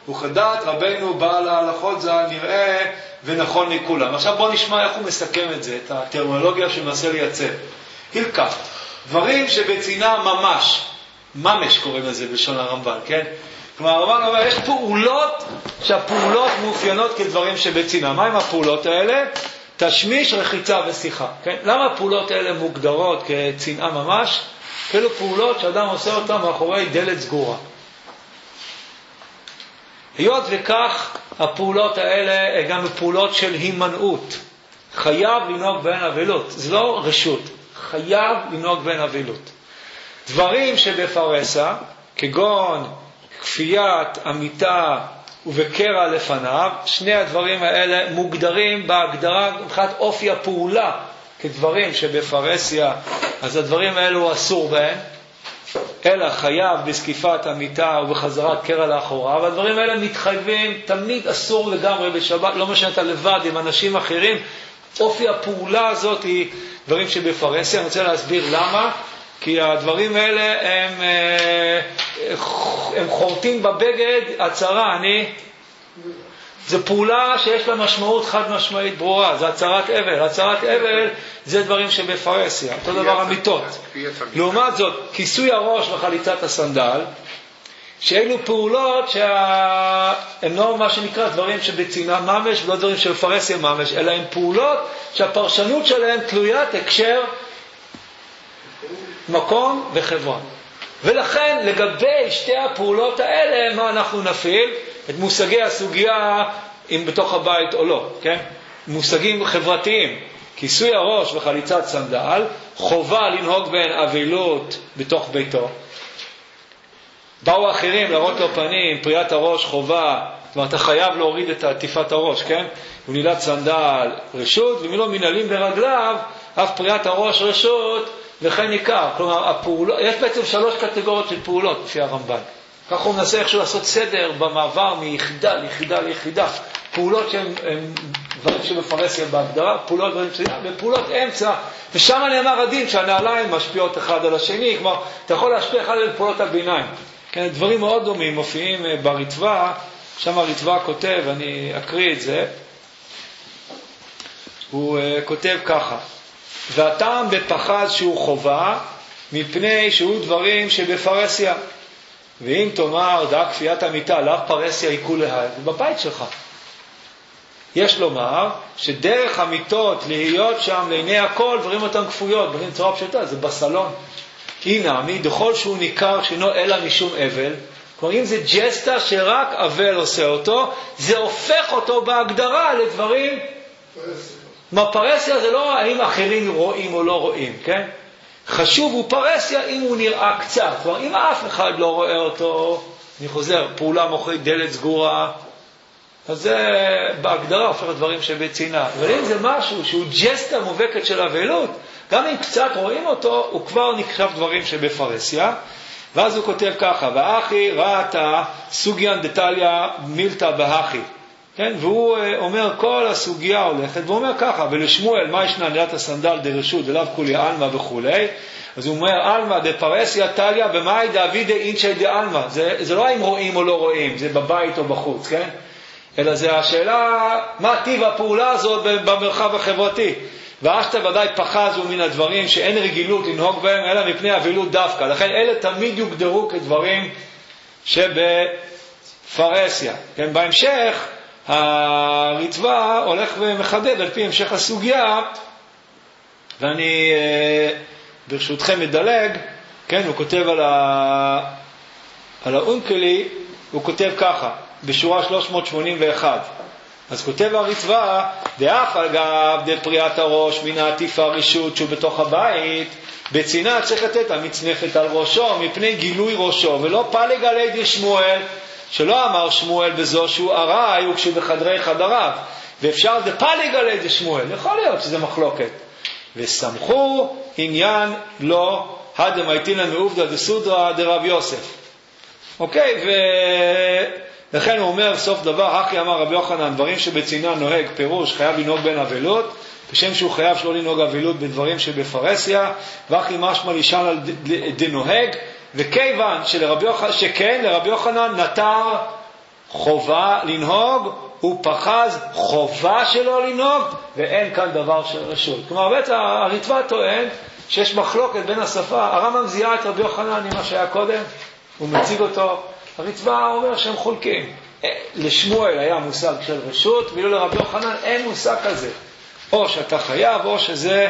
וכדעת רבנו בעל ההלכות ז"ל נראה ונכון לכולם. עכשיו בואו נשמע איך הוא מסכם את זה, את הטרמינולוגיה שמנסה לייצר. הלכה, דברים שבצנעה ממש קוראים לזה בלשון הרמב"ן, כן? כלומר הרמב"ן אומר, יש פעולות שהפעולות מאופיינות כדברים שבצנעה. מה עם הפעולות האלה? תשמיש, רחיצה ושיחה, כן? למה הפעולות האלה מוגדרות כצנעה ממש? כאלו פעולות שאדם עושה אותן מאחורי דלת סגורה. היות וכך, הפעולות האלה הן גם פעולות של הימנעות. חייב לנהוג בין אבילות. זה לא רשות. חייב לנהוג בין אבילות. דברים שבפרסה, כגון כפיית, עמיתה ובקרע לפניו, שני הדברים האלה מוגדרים בהגדרה מבחינת אופי הפעולה כדברים שבפרסיה, אז הדברים האלו אסור בהם, אלא חייב בסקיפת עמיתה ובחזרת קרע לאחורה, והדברים האלה מתחייבים, תמיד אסור לגמרי בשבת, לא משנה אתה לבד עם אנשים אחרים, אופי הפעולה הזאת היא דברים שבפרסיה. אני רוצה להסביר למה, כי הדברים האלה הם חורטים בבגד הצרה, זה פעולה שיש לה משמעות חד משמעית ברורה, זה הצרת אבל. הצרת אבל זה דברים שבפרסיה, אותו דבר המיטות. לעומת זאת, כיסוי הראש וחליצת הסנדל, שאלו פעולות שהן לא מה שנקרא דברים שבצנעה ממש, ולא דברים שבפרסיה ממש, אלא הן פעולות שהפרשנות שלהן תלוית הקשר, מקום וחברה. ולכן לגבי שתי הפעולות האלה, מה אנחנו נפעיל? את מושגי הסוגיה אם בתוך הבית או לא, כן? מושגים חברתיים, כיסוי הראש וחליצת סנדל, חובה לנהוג בין אבילות בתוך ביתו. באו אחרים להראות לו פנים, פריאת הראש חובה, זאת אומרת, אתה חייב להוריד את עטיפת הראש, כן? ונילת סנדל רשות, ומלא מנהלים ברגליו, אף פריאת הראש רשות, וכן ניכר. כלומר, יש בעצם 3 קטגוריות של פעולות לפי הרמב"ן. ככה הוא מנסה איכשהו לעשות סדר במעבר מיחידה ליחידה ליחידה. פעולות שהן דברים שבפרסיה בהגדרה, פעולות דברים ופעולות אמצע, ושם נאמר הדין שהנעליים משפיעות אחד על השני, כלומר, אתה יכול להשפיע אחד על פעולות הביניים. כן, דברים מאוד דומים מופיעים ברצווה, שם הרצווה כותב, אני אקריא את זה, הוא כותב ככה, והטעם בפחז שהוא חובה, מפני שהוא דברים שבפרסיה. ואם תאמר דעה כפיית המיטה, לאו פרסיה עיקול להי, זה בבית שלך. יש לומר שדרך המיטות להיות שם לעיני הכל, דברים אותם כפויות, דברים צורה פשוטה, זה בסלון. הנה, דכל שהוא ניכר שאינו אלא משום אבל, כלומר אם זה ג'סטה שרק אבל עושה אותו, זה הופך אותו בהגדרה לדברים. מה פרסיה זה לא האם אחרים רואים או לא רואים, כן? חשוב הוא פרסיה אם הוא נראה קצת, כלומר אם אף אחד לא רואה אותו, אני חוזר, פעולה מוכרי דלת סגורה, אז זה בהגדרה הופך לדברים שבצנעה. אבל אם זה משהו שהוא ג'סטה מובהקת של אבלות, גם אם קצת רואים אותו, הוא כבר נחשב דברים שבפרסיה. ואז הוא כותב ככה, והאחי ראתה סוגיין דטליה מילתא בהאחי. כן? והוא אומר כל הסוגיה הולכת, והוא אומר ככה, ולשמואל מה ישנה נילת הסנדל דרשות ולאו כולי אלמה וכולי. אז הוא אומר אלמה דפרסיה טליה במאי דאבידי אינשי דאלמה. זה לא אם רואים או לא רואים, זה בבית או בחוץ, כן? אלא זה השאלה מה טיב הפעולה הזאת במרחב החברתי. ואשת ודאי פחזו מן הדברים שאין רגילות לנהוג בהם אלא מפני אבילות דווקא. לכן אלה תמיד יוגדרו כדברים שבפרסיה. כן, בהמשך הרצווה הולך ומחדד על פי המשך הסוגיה, ואני ברשותכם מדלג, כן, הוא כותב על האונקלי, הוא כותב ככה, בשורה 381. אז כותב הרצווה, דאף אגב דפריאת הראש מן העטיפה רשות שהוא בתוך הבית, בצנעה צריך לתת המצנפת על ראשו מפני גילוי ראשו, ולא פלג על ידי שמואל, שלא אמר שמואל בזו שהוא ארעי וכשהוא בחדרי חדריו, ואפשר דפלג על ידי שמואל, יכול להיות שזה מחלוקת. וסמכו עניין לא הדמייתינה מעובדא דסודרא דרב יוסף. אוקיי, לכן הוא אומר סוף דבר, אחי אמר רבי יוחנן, דברים שבצנעה נוהג פירוש חייב לנהוג בין אבילות, כשם שהוא חייב שלא לנהוג אבילות בדברים שבפרסיה, ואחי משמע לישן על דנוהג, וכיוון שכן לרבי יוחנן נטר חובה לנהוג, ופחז חובה שלו לנהוג, ואין כאן דבר של רשות. כלומר, בעצם הרצפה טוען שיש מחלוקת בין השפה. הרמב"ם זיהה את רבי יוחנן ממה שהיה קודם, הוא מציג אותו. הרצפה אומר שהם חולקים. לשמואל היה מושג של רשות, ואילו לרבי יוחנן אין מושג כזה. או שאתה חייב, או שזה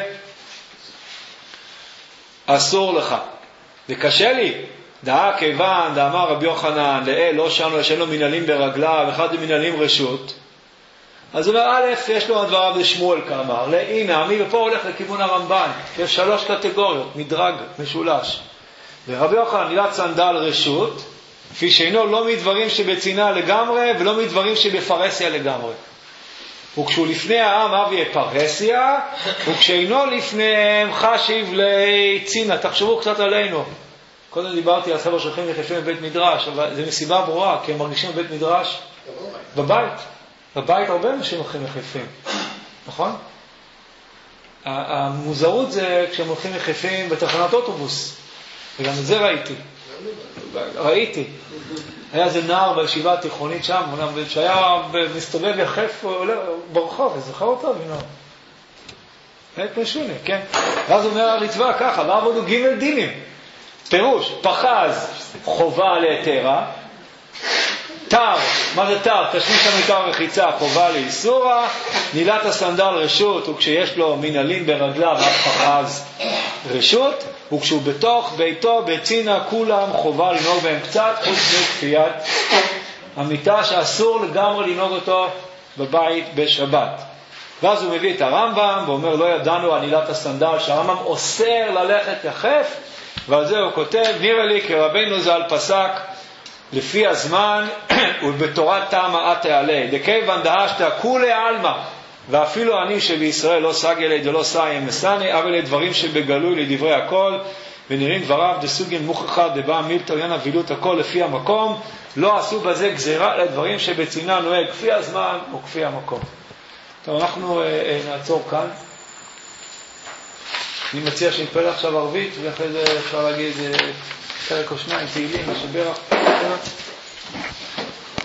אסור לך. וקשה לי. דעה כיוון, דאמר רבי יוחנן, לאל לא שנו, יש לו מנהלים ברגליו, אחד מנהלים רשות. אז הוא אומר, א', יש לו דבריו לשמואל כאמר, הנה, מי ופה הולך לכיוון הרמב"ן, יש 3 קטגוריות, מדרג, משולש. ורבי יוחנן, נילת סנדל רשות, כפי שאינו לא מדברים שבצינה לגמרי, ולא מדברים שבפרסיה לגמרי. וכשהוא לפני העם אבי פרסיה, וכשאינו לפניהם חשיב לצינה. תחשבו קצת עלינו. קודם דיברתי על חבר'ה שהולכים יחפים בבית מדרש, אבל זה מסיבה ברורה, כי הם מרגישים בבית מדרש בבית. בבית הרבה אנשים הולכים יחפים, נכון? המוזרות זה כשהם הולכים יחפים בתחנת אוטובוס, וגם את זה ראיתי. היה איזה נער בישיבה התיכונית שם, שהיה מסתובב יחף ברחוב, זוכר אותו? משונה, כן? ואז אומר הרצפה ככה, ועבודו ג' דינים. פירוש, פחז חובה להתרה, תר, מה זה תר? תשמיש המיתר רחיצה, חובה לאיסורה, נילת הסנדל רשות, וכשיש לו מנהלים ברגליו, פחז רשות, וכשהוא בתוך ביתו, בצינה כולם חובה לנהוג בהם קצת, חוץ מכפיית המיטה שאסור לגמרי לנהוג אותו בבית בשבת. ואז הוא מביא את הרמב"ם ואומר, לא ידענו על נילת הסנדל, שהרמב"ם אוסר ללכת יחף, ועל זה הוא כותב, נראה לי כי רבינו ז"ל פסק לפי הזמן ובתורת טעמה התעלה, דכיוון דאשתא כולי עלמא, ואפילו אני שבישראל לא סגלי דלא סיים מסני, אבל לדברים שבגלוי לדברי הכל, ונראים דבריו דסוגין מוכחה דבא מילתא ינא וילות הכל לפי המקום, לא עשו בזה גזירה לדברים שבצינה נוהג כפי הזמן וכפי המקום. טוב, אנחנו נעצור כאן. אני מציע שנתפלל עכשיו ערבית, ואחרי זה אפשר להגיד פרק או שניים, תהילים, משבח.